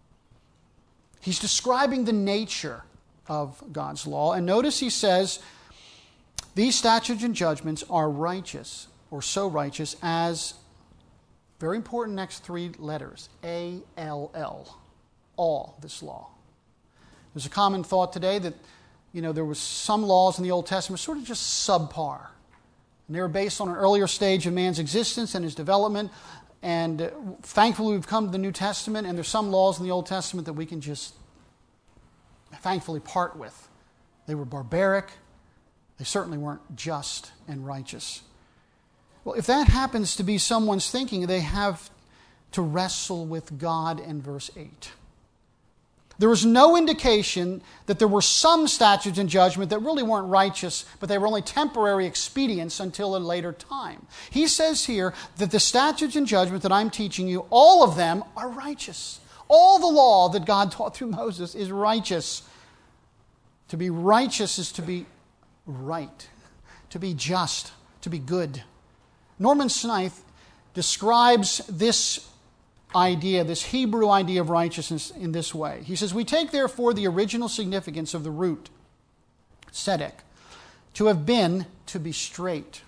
He's describing the nature of God's law. And notice he says, these statutes and judgments are righteous, or so righteous as, very important next three letters, A L L, all this law. There's a common thought today that, you know, there was some laws in the Old Testament sort of just subpar. And they were based on an earlier stage of man's existence and his development. And uh, thankfully we've come to the New Testament, and there's some laws in the Old Testament that we can just thankfully part with. They were barbaric. They certainly weren't just and righteous. Well, if that happens to be someone's thinking, they have to wrestle with God in verse eight. There was no indication that there were some statutes and judgment that really weren't righteous, but they were only temporary expedients until a later time. He says here that the statutes and judgment that I'm teaching you, all of them are righteous. All the law that God taught through Moses is righteous. To be righteous is to be right, to be just, to be good. Norman Smythe describes this idea, this Hebrew idea of righteousness in this way. He says, we take therefore the original significance of the root, tzedek, to have been to be straight.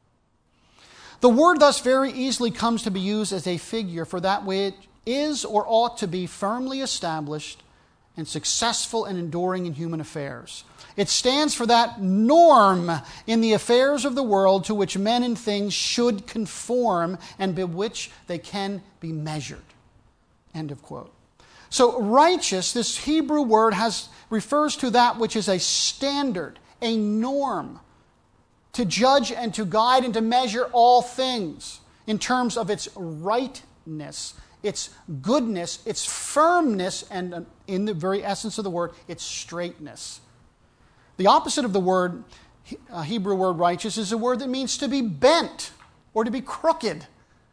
The word thus very easily comes to be used as a figure for that which is or ought to be firmly established and successful and enduring in human affairs. It stands for that norm in the affairs of the world to which men and things should conform and by which they can be measured. End of quote. So righteous, this Hebrew word has refers to that which is a standard, a norm, to judge and to guide and to measure all things in terms of its rightness, its goodness, its firmness, and in the very essence of the word, its straightness. The opposite of the word, uh, Hebrew word righteous, is a word that means to be bent or to be crooked.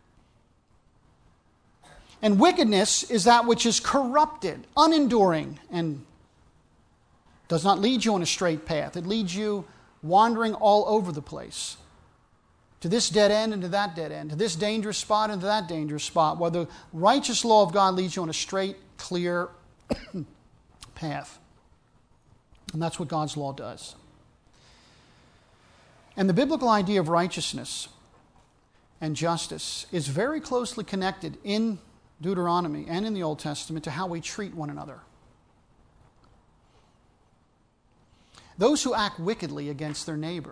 And wickedness is that which is corrupted, unenduring, and does not lead you on a straight path. It leads you wandering all over the place, to this dead end and to that dead end, to this dangerous spot and to that dangerous spot, while the righteous law of God leads you on a straight, clear path. And that's what God's law does. And the biblical idea of righteousness and justice is very closely connected in Deuteronomy and in the Old Testament to how we treat one another. those who act wickedly against their neighbor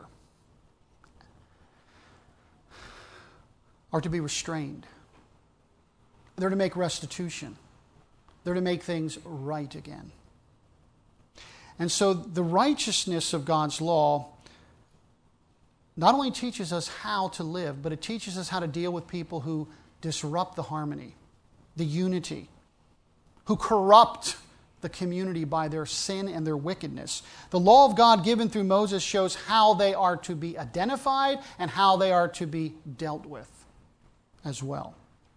are to be restrained. They're to make restitution. They're to make things right again. And so the righteousness of God's law not only teaches us how to live, but it teaches us how to deal with people who disrupt the harmony, the unity, who corrupt the community by their sin and their wickedness. The law of God given through Moses shows how they are to be identified and how they are to be dealt with as well.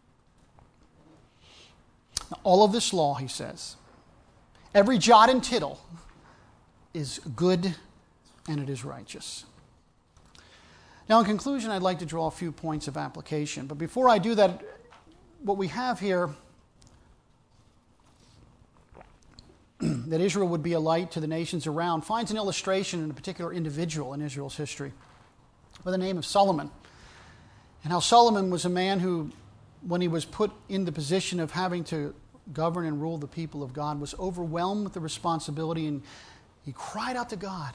Now, all of this law, he says, every jot and tittle is good and it is righteous. Now, in conclusion, I'd like to draw a few points of application. But before I do that, what we have here, that Israel would be a light to the nations around, finds an illustration in a particular individual in Israel's history by the name of Solomon. And how Solomon was a man who, when he was put in the position of having to govern and rule the people of God, was overwhelmed with the responsibility, and he cried out to God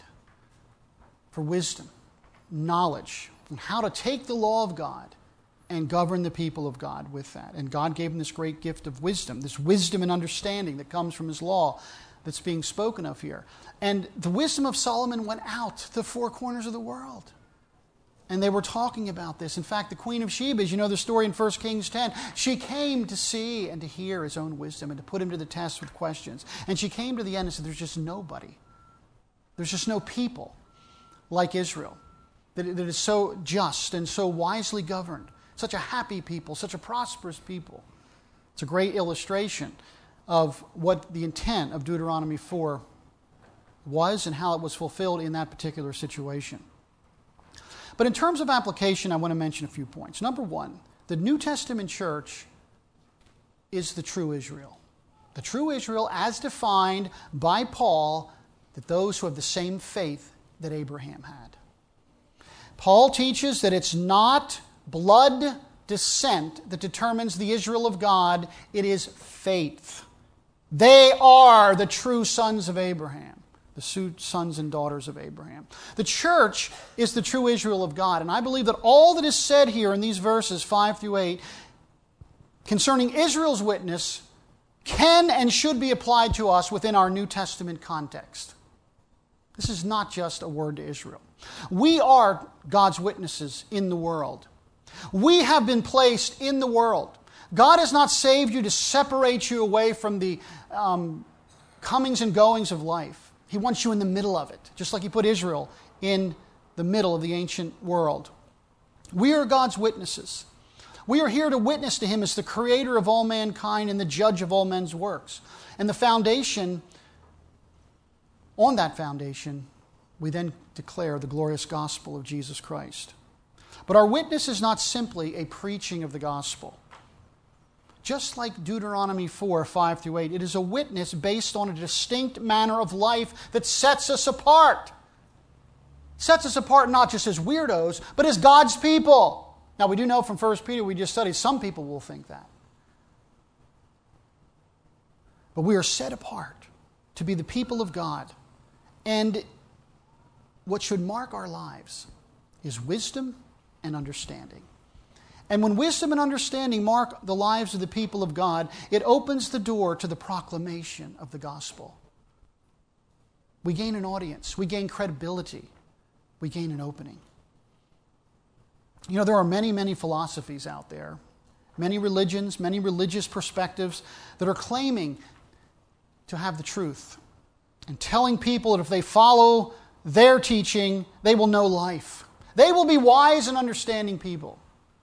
for wisdom, knowledge, and how to take the law of God and govern the people of God with that. And God gave him this great gift of wisdom, this wisdom and understanding that comes from his law that's being spoken of here. And the wisdom of Solomon went out to the four corners of the world. And they were talking about this. In fact, the Queen of Sheba, as you know the story in First Kings ten, she came to see and to hear his own wisdom and to put him to the test with questions. And she came to the end and said, there's just nobody. There's just no people like Israel that, that is so just and so wisely governed. Such a happy people, such a prosperous people. It's a great illustration of what the intent of Deuteronomy four was and how it was fulfilled in that particular situation. But in terms of application, I want to mention a few points. Number one, the New Testament church is the true Israel. The true Israel as defined by Paul, that those who have the same faith that Abraham had. Paul teaches that it's not blood descent that determines the Israel of God, it is faith. They are the true sons of Abraham, the sons and daughters of Abraham. The church is the true Israel of God, and I believe that all that is said here in these verses five through eight concerning Israel's witness can and should be applied to us within our New Testament context. This is not just a word to Israel. We are God's witnesses in the world. We have been placed in the world. God has not saved you to separate you away from the um, comings and goings of life. He wants you in the middle of it, just like He put Israel in the middle of the ancient world. We are God's witnesses. We are here to witness to Him as the creator of all mankind and the judge of all men's works. And the foundation, on that foundation, we then declare the glorious gospel of Jesus Christ. But our witness is not simply a preaching of the gospel. Just like Deuteronomy four, five through eight, it is a witness based on a distinct manner of life that sets us apart. Sets us apart not just as weirdos, but as God's people. Now we do know from First Peter we just studied, some people will think that. But we are set apart to be the people of God. And what should mark our lives is wisdom and understanding. And when wisdom and understanding mark the lives of the people of God, it opens the door to the proclamation of the gospel. We gain an audience. We gain credibility. We gain an opening. You know, there are many, many philosophies out there, many religions, many religious perspectives that are claiming to have the truth and telling people that if they follow their teaching, they will know life. They will be wise and understanding people.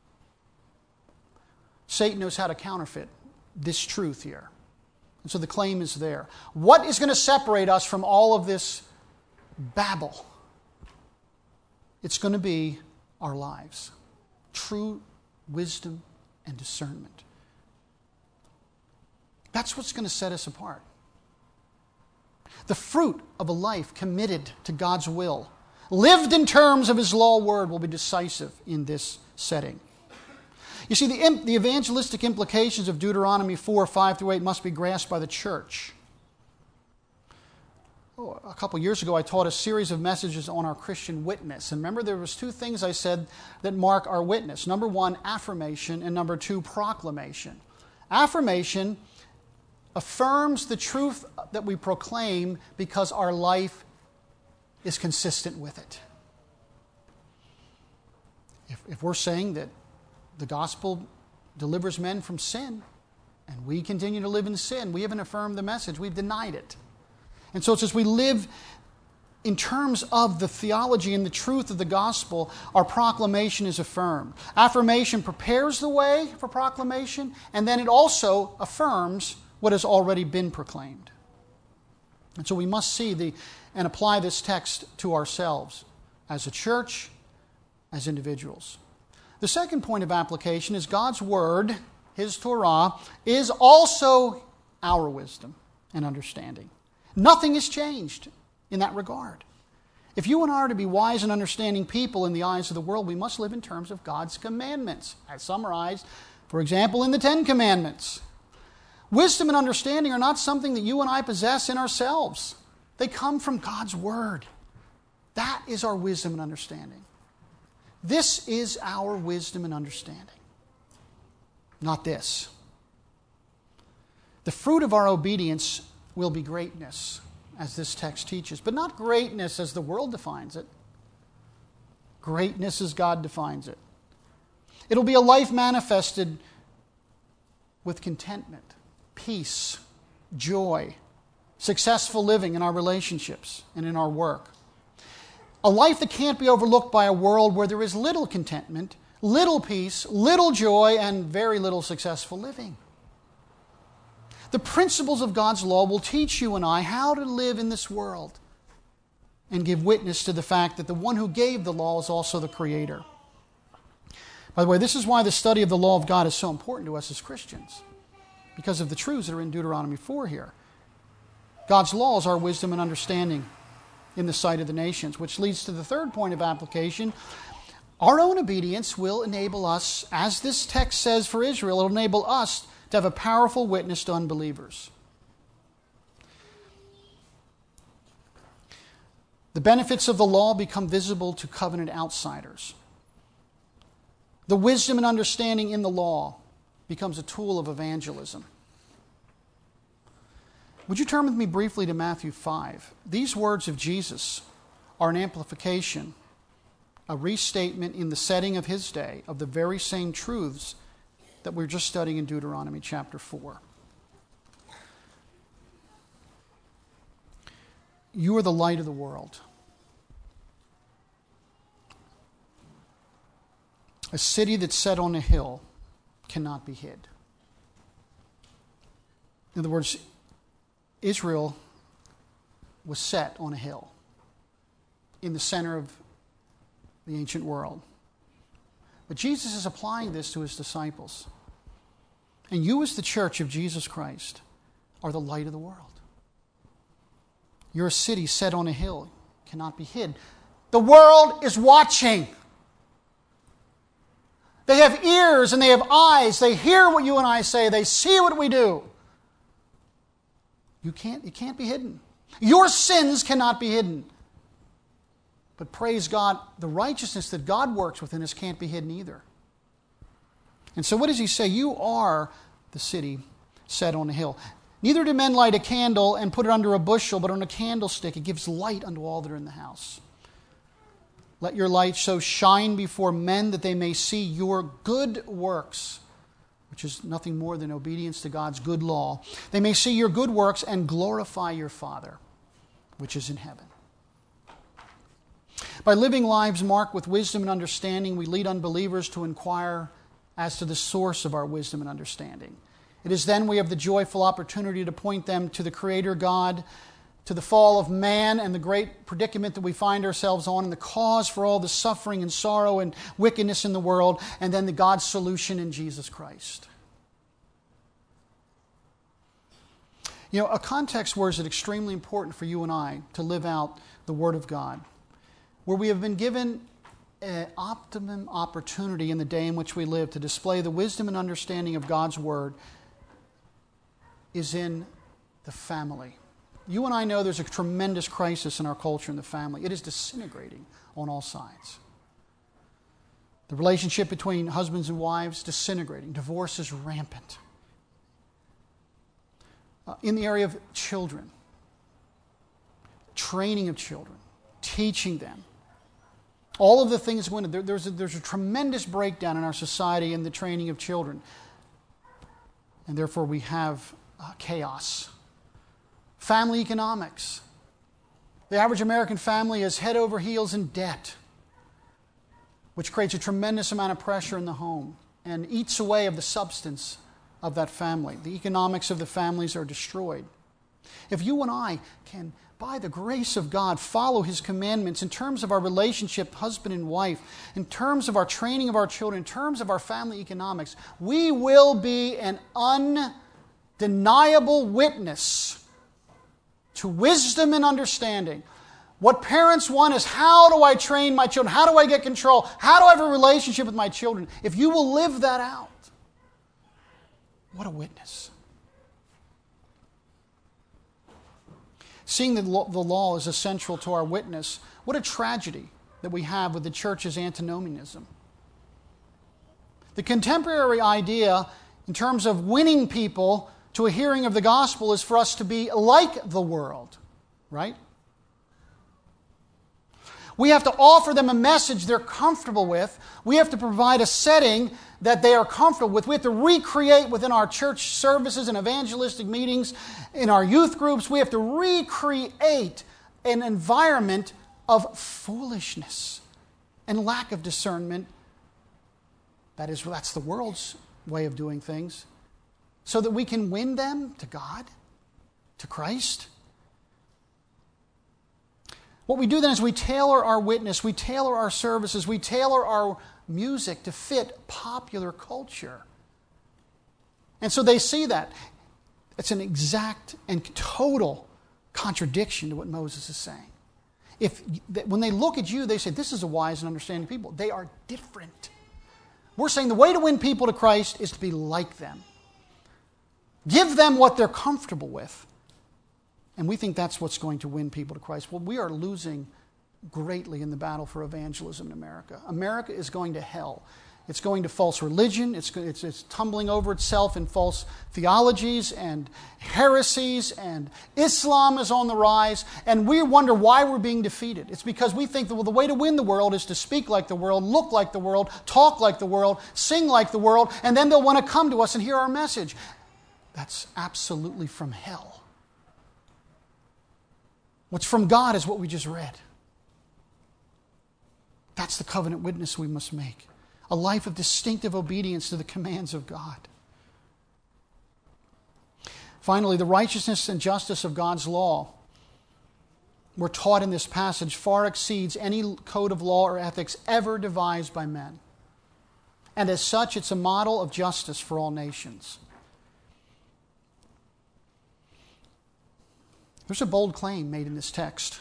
Satan knows how to counterfeit this truth here. And so the claim is there. What is going to separate us from all of this babble? It's going to be our lives. True wisdom and discernment. That's what's going to set us apart. The fruit of a life committed to God's will, lived in terms of His law word, will be decisive in this setting. You see, the, the evangelistic implications of Deuteronomy four, five through eight must be grasped by the church. oh, a couple years ago, I taught a series of messages on our Christian witness. And remember, there was two things I said that mark our witness. Number one, affirmation, and number two, proclamation. Affirmation affirms the truth that we proclaim because our life is consistent with it. If, if we're saying that the gospel delivers men from sin, and we continue to live in sin, we haven't affirmed the message, we've denied it. And so it's as we live in terms of the theology and the truth of the gospel, our proclamation is affirmed. Affirmation prepares the way for proclamation, and then it also affirms what has already been proclaimed. And so we must see the and apply this text to ourselves as a church, as individuals. The second point of application is God's Word, His Torah, is also our wisdom and understanding. Nothing has changed in that regard. If you and I are to be wise and understanding people in the eyes of the world, we must live in terms of God's commandments, as summarized, for example, in the Ten Commandments. Wisdom and understanding are not something that you and I possess in ourselves. They come from God's Word. That is our wisdom and understanding. This is our wisdom and understanding. Not this. The fruit of our obedience will be greatness, as this text teaches, but not greatness as the world defines it. Greatness as God defines it. It'll be a life manifested with contentment, peace, joy, successful living in our relationships and in our work. A life that can't be overlooked by a world where there is little contentment, little peace, little joy, and very little successful living. The principles of God's law will teach you and I how to live in this world and give witness to the fact that the one who gave the law is also the Creator. By the way, this is why the study of the law of God is so important to us as Christians, because of the truths that are in Deuteronomy four here. God's law is our wisdom and understanding in the sight of the nations, which leads to the third point of application. Our own obedience will enable us, as this text says for Israel, it will enable us to have a powerful witness to unbelievers. The benefits of the law become visible to covenant outsiders. The wisdom and understanding in the law becomes a tool of evangelism. Would you turn with me briefly to Matthew five? These words of Jesus are an amplification, a restatement in the setting of His day of the very same truths that we're just studying in Deuteronomy chapter four. You are the light of the world. A city that's set on a hill cannot be hid. In other words, Israel was set on a hill in the center of the ancient world. But Jesus is applying this to His disciples. And you as the church of Jesus Christ are the light of the world. You're a city set on a hill, cannot be hid. The world is watching. They have ears and they have eyes. They hear what you and I say. They see what we do. You can't, it can't be hidden. Your sins cannot be hidden. But praise God, the righteousness that God works within us can't be hidden either. And so what does He say? You are the city set on a hill. Neither do men light a candle and put it under a bushel, but on a candlestick. It gives light unto all that are in the house. Let your light so shine before men that they may see your good works, which is nothing more than obedience to God's good law. They may see your good works and glorify your Father, which is in heaven. By living lives marked with wisdom and understanding, we lead unbelievers to inquire as to the source of our wisdom and understanding. It is then we have the joyful opportunity to point them to the Creator God, to the fall of man and the great predicament that we find ourselves on, and the cause for all the suffering and sorrow and wickedness in the world, and then the God's solution in Jesus Christ. You know, a context where is it extremely important for you and I to live out the Word of God, where we have been given an optimum opportunity in the day in which we live to display the wisdom and understanding of God's Word, is in the family. You and I know there's a tremendous crisis in our culture and the family. It is disintegrating on all sides. The relationship between husbands and wives, disintegrating. Divorce is rampant. Uh, in the area of children, training of children, teaching them, all of the things going on, there, there's, a, there's a tremendous breakdown in our society in the training of children. And therefore we have uh, chaos. Family economics. The average American family is head over heels in debt, which creates a tremendous amount of pressure in the home and eats away of the substance of that family. The economics of the families are destroyed. If you and I can, by the grace of God, follow His commandments in terms of our relationship, husband and wife, in terms of our training of our children, in terms of our family economics, we will be an undeniable witness to wisdom and understanding. What parents want is, how do I train my children? How do I get control? How do I have a relationship with my children? If you will live that out, what a witness. Seeing that the law is essential to our witness, what a tragedy that we have with the church's antinomianism. The contemporary idea in terms of winning people to a hearing of the gospel is for us to be like the world, right? We have to offer them a message they're comfortable with. We have to provide a setting that they are comfortable with. We have to recreate within our church services and evangelistic meetings, in our youth groups. We have to recreate an environment of foolishness and lack of discernment. That is, that's the world's way of doing things. So that we can win them to God, to Christ. What we do then is we tailor our witness, we tailor our services, we tailor our music to fit popular culture. And so they see that. It's an exact and total contradiction to what Moses is saying. If when they look at you, they say, this is a wise and understanding people. They are different. We're saying the way to win people to Christ is to be like them. Give them what they're comfortable with. And we think that's what's going to win people to Christ. Well, we are losing greatly in the battle for evangelism in America. America is going to hell. It's going to false religion. It's, it's, it's tumbling over itself in false theologies and heresies, and Islam is on the rise. And we wonder why we're being defeated. It's because we think that, well, the way to win the world is to speak like the world, look like the world, talk like the world, sing like the world, and then they'll want to come to us and hear our message. That's absolutely from hell. What's from God is what we just read. That's the covenant witness we must make. A life of distinctive obedience to the commands of God. Finally, the righteousness and justice of God's law, we're taught in this passage, far exceeds any code of law or ethics ever devised by men. And as such, it's a model of justice for all nations. There's a bold claim made in this text.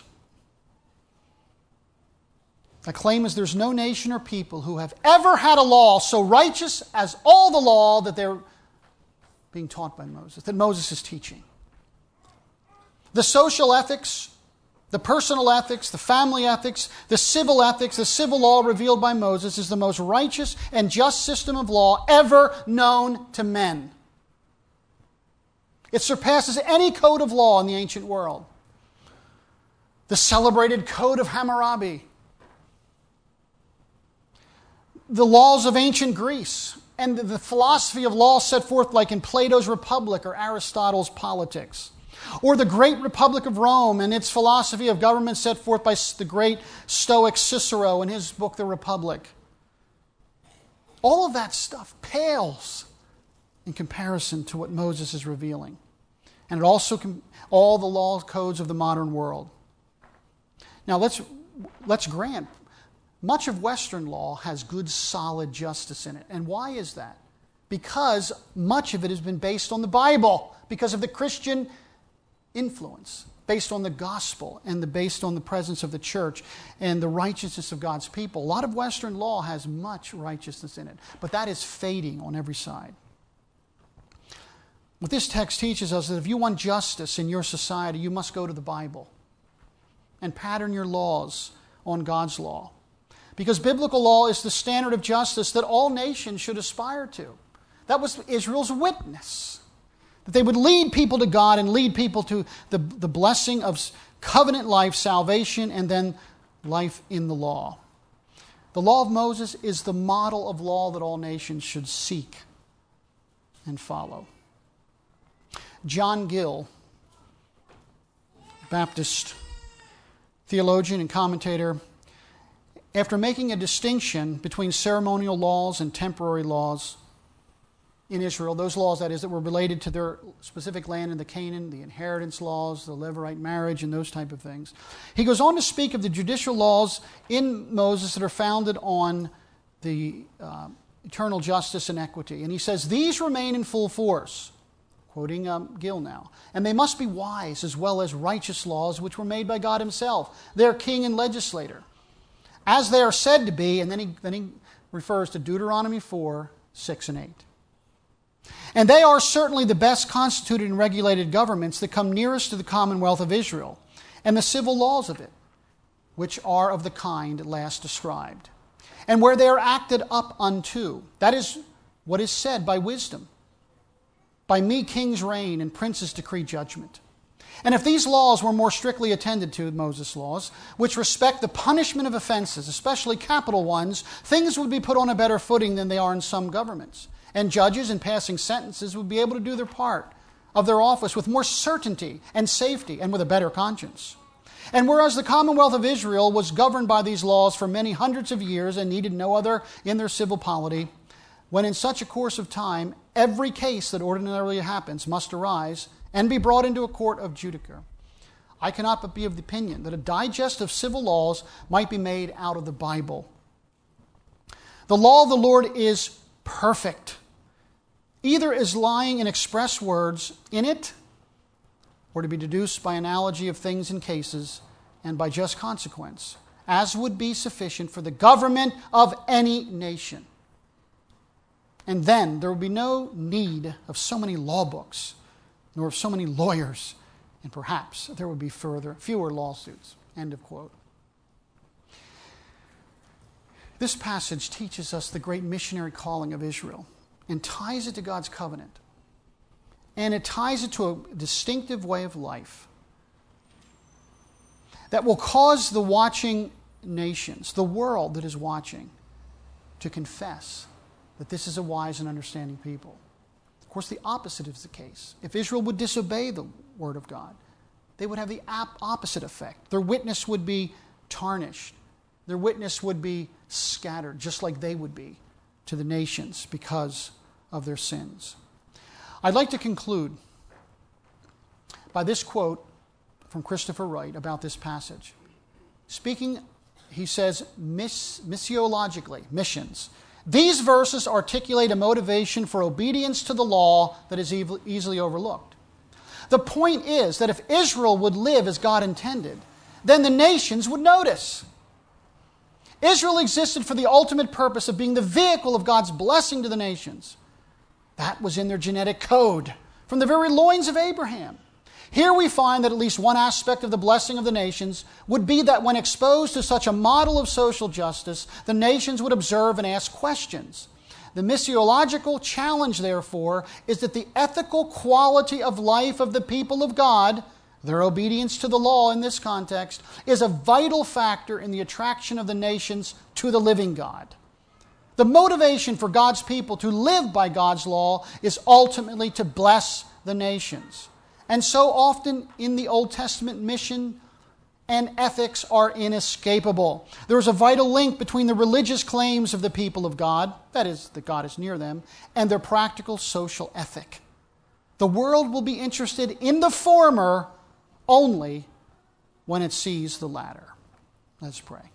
The claim is there's no nation or people who have ever had a law so righteous as all the law that they're being taught by Moses, that Moses is teaching. The social ethics, the personal ethics, the family ethics, the civil ethics, the civil law revealed by Moses is the most righteous and just system of law ever known to men. It surpasses any code of law in the ancient world. The celebrated Code of Hammurabi. The laws of ancient Greece. And the philosophy of law set forth like in Plato's Republic or Aristotle's Politics. Or the great Republic of Rome and its philosophy of government set forth by the great Stoic Cicero in his book, The Republic. All of that stuff pales in comparison to what Moses is revealing. And it also com- all the law codes of the modern world. Now let's let's grant, much of Western law has good, solid justice in it. And why is that? Because much of it has been based on the Bible, because of the Christian influence, based on the gospel and the, based on the presence of the church and the righteousness of God's people. A lot of Western law has much righteousness in it, but that is fading on every side. What this text teaches us is that if you want justice in your society, you must go to the Bible and pattern your laws on God's law. Because biblical law is the standard of justice that all nations should aspire to. That was Israel's witness. That they would lead people to God and lead people to the, the blessing of covenant life, salvation, and then life in the law. The law of Moses is the model of law that all nations should seek and follow. John Gill, Baptist theologian and commentator, after making a distinction between ceremonial laws and temporary laws in Israel, those laws, that is, that were related to their specific land in the Canaan, the inheritance laws, the Levirate marriage, and those type of things, he goes on to speak of the judicial laws in Moses that are founded on the uh, eternal justice and equity. And he says, these remain in full force, quoting um, Gill now, and they must be wise as well as righteous laws which were made by God himself, their king and legislator, as they are said to be. And then he, then he refers to Deuteronomy four, six, and eight. And they are certainly the best constituted and regulated governments that come nearest to the commonwealth of Israel and the civil laws of it, which are of the kind last described, and where they are acted up unto. That is what is said by wisdom. By me kings reign and princes decree judgment. And if these laws were more strictly attended to, Moses' laws, which respect the punishment of offenses, especially capital ones, things would be put on a better footing than they are in some governments. And judges in passing sentences would be able to do their part of their office with more certainty and safety and with a better conscience. And whereas the Commonwealth of Israel was governed by these laws for many hundreds of years and needed no other in their civil polity, when in such a course of time, every case that ordinarily happens must arise and be brought into a court of judicature, I cannot but be of the opinion that a digest of civil laws might be made out of the Bible. The law of the Lord is perfect, either as lying in express words in it, or to be deduced by analogy of things and cases, and by just consequence, as would be sufficient for the government of any nation. And then there would be no need of so many law books, nor of so many lawyers, and perhaps there would be further, fewer lawsuits. End of quote. This passage teaches us the great missionary calling of Israel and ties it to God's covenant. And it ties it to a distinctive way of life that will cause the watching nations, the world that is watching, to confess that this is a wise and understanding people. Of course, the opposite is the case. If Israel would disobey the word of God, they would have the opposite effect. Their witness would be tarnished. Their witness would be scattered, just like they would be to the nations because of their sins. I'd like to conclude by this quote from Christopher Wright about this passage. Speaking, he says, miss, missiologically, missions. These verses articulate a motivation for obedience to the law that is easily overlooked. The point is that if Israel would live as God intended, then the nations would notice. Israel existed for the ultimate purpose of being the vehicle of God's blessing to the nations. That was in their genetic code, from the very loins of Abraham. Here we find that at least one aspect of the blessing of the nations would be that when exposed to such a model of social justice, the nations would observe and ask questions. The missiological challenge, therefore, is that the ethical quality of life of the people of God, their obedience to the law in this context, is a vital factor in the attraction of the nations to the living God. The motivation for God's people to live by God's law is ultimately to bless the nations. And so often in the Old Testament, mission and ethics are inescapable. There is a vital link between the religious claims of the people of God, that is, that God is near them, and their practical social ethic. The world will be interested in the former only when it sees the latter. Let's pray.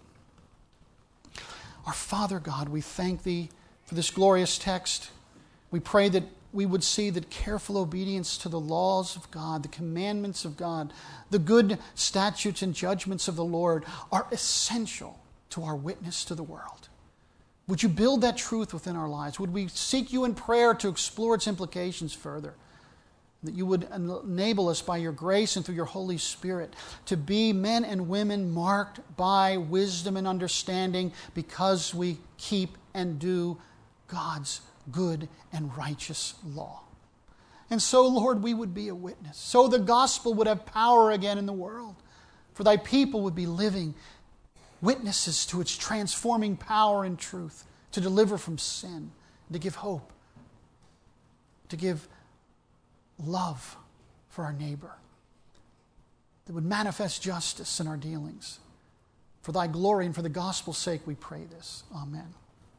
Our Father God, we thank Thee for this glorious text. We pray that we would see that careful obedience to the laws of God, the commandments of God, the good statutes and judgments of the Lord are essential to our witness to the world. Would you build that truth within our lives? Would we seek you in prayer to explore its implications further? that you would enable us by your grace and through your Holy Spirit to be men and women marked by wisdom and understanding because we keep and do God's good and righteous law. And so, Lord, we would be a witness. So the gospel would have power again in the world. For thy people would be living witnesses to its transforming power and truth, to deliver from sin, to give hope, to give love for our neighbor, that would manifest justice in our dealings. For thy glory and for the gospel's sake we pray this. Amen.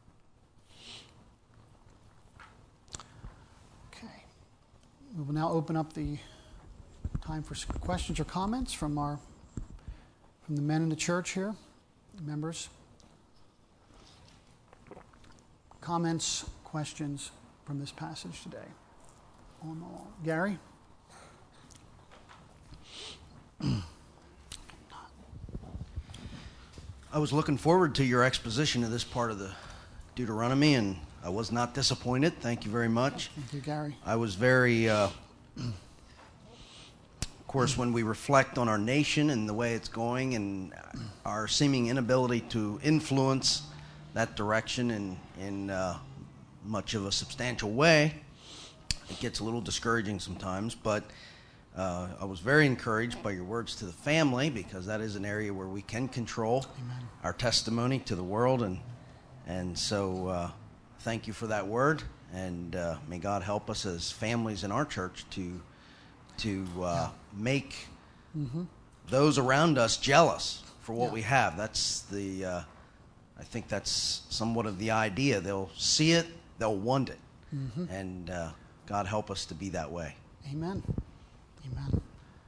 Okay. We will now open up the time for questions or comments from our from the men in the church here, members. Comments, questions from this passage today. On all. Gary? I was looking forward to your exposition of this part of the Deuteronomy, and I was not disappointed. Thank you very much. Thank you, Gary. I was very, uh, of course, when we reflect on our nation and the way it's going and our seeming inability to influence that direction in, in uh, much of a substantial way, it gets a little discouraging sometimes, but uh, I was very encouraged by your words to the family, because that is an area where we can control Amen. Our testimony to the world, and and so uh, thank you for that word, and uh, may God help us as families in our church to to uh, yeah. make mm-hmm. those around us jealous for what yeah. we have. That's the uh, I think that's somewhat of the idea. They'll see it, they'll want it, mm-hmm. and uh, God help us to be that way. Amen. Amen.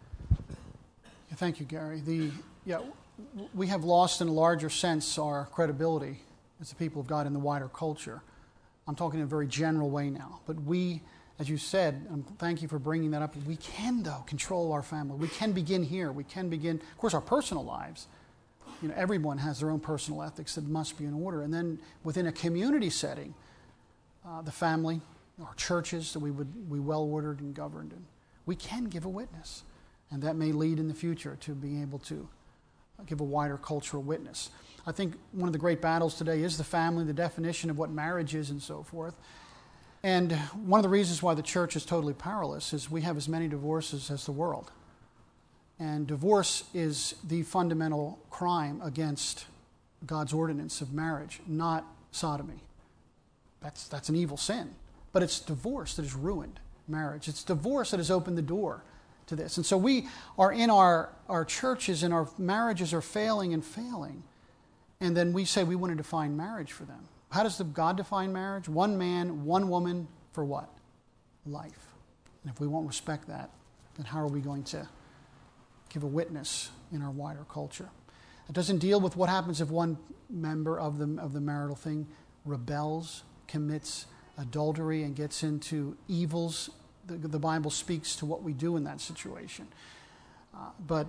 Yeah, thank you, Gary. The yeah, we have lost in a larger sense our credibility as the people of God in the wider culture. I'm talking in a very general way now, but we, as you said, and thank you for bringing that up. We can, though, control our family. We can begin here. We can begin, of course, our personal lives. You know, everyone has their own personal ethics that must be in order, and then within a community setting, uh, the family. Our churches that we would be well ordered and governed, and we can give a witness, and that may lead in the future to being able to give a wider cultural witness. I think one of the great battles today is the family, the definition of what marriage is, and so forth. And one of the reasons why the church is totally powerless is we have as many divorces as the world, and divorce is the fundamental crime against God's ordinance of marriage, not sodomy. That's that's an evil sin. But it's divorce that has ruined marriage. It's divorce that has opened the door to this. And so we are in our, our churches and our marriages are failing and failing. And then we say we want to define marriage for them. How does the God define marriage? One man, one woman for what? Life. And if we won't respect that, then how are we going to give a witness in our wider culture? It doesn't deal with what happens if one member of the, of the marital thing rebels, commits adultery, and gets into evils. The, the Bible speaks to what we do in that situation. Uh, but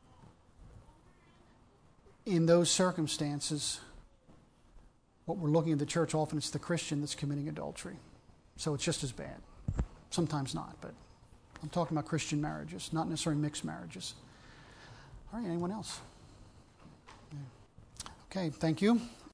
in those circumstances, what we're looking at the church, often it's the Christian that's committing adultery. So it's just as bad. Sometimes not, but I'm talking about Christian marriages, not necessarily mixed marriages. All right, anyone else? Okay, thank you.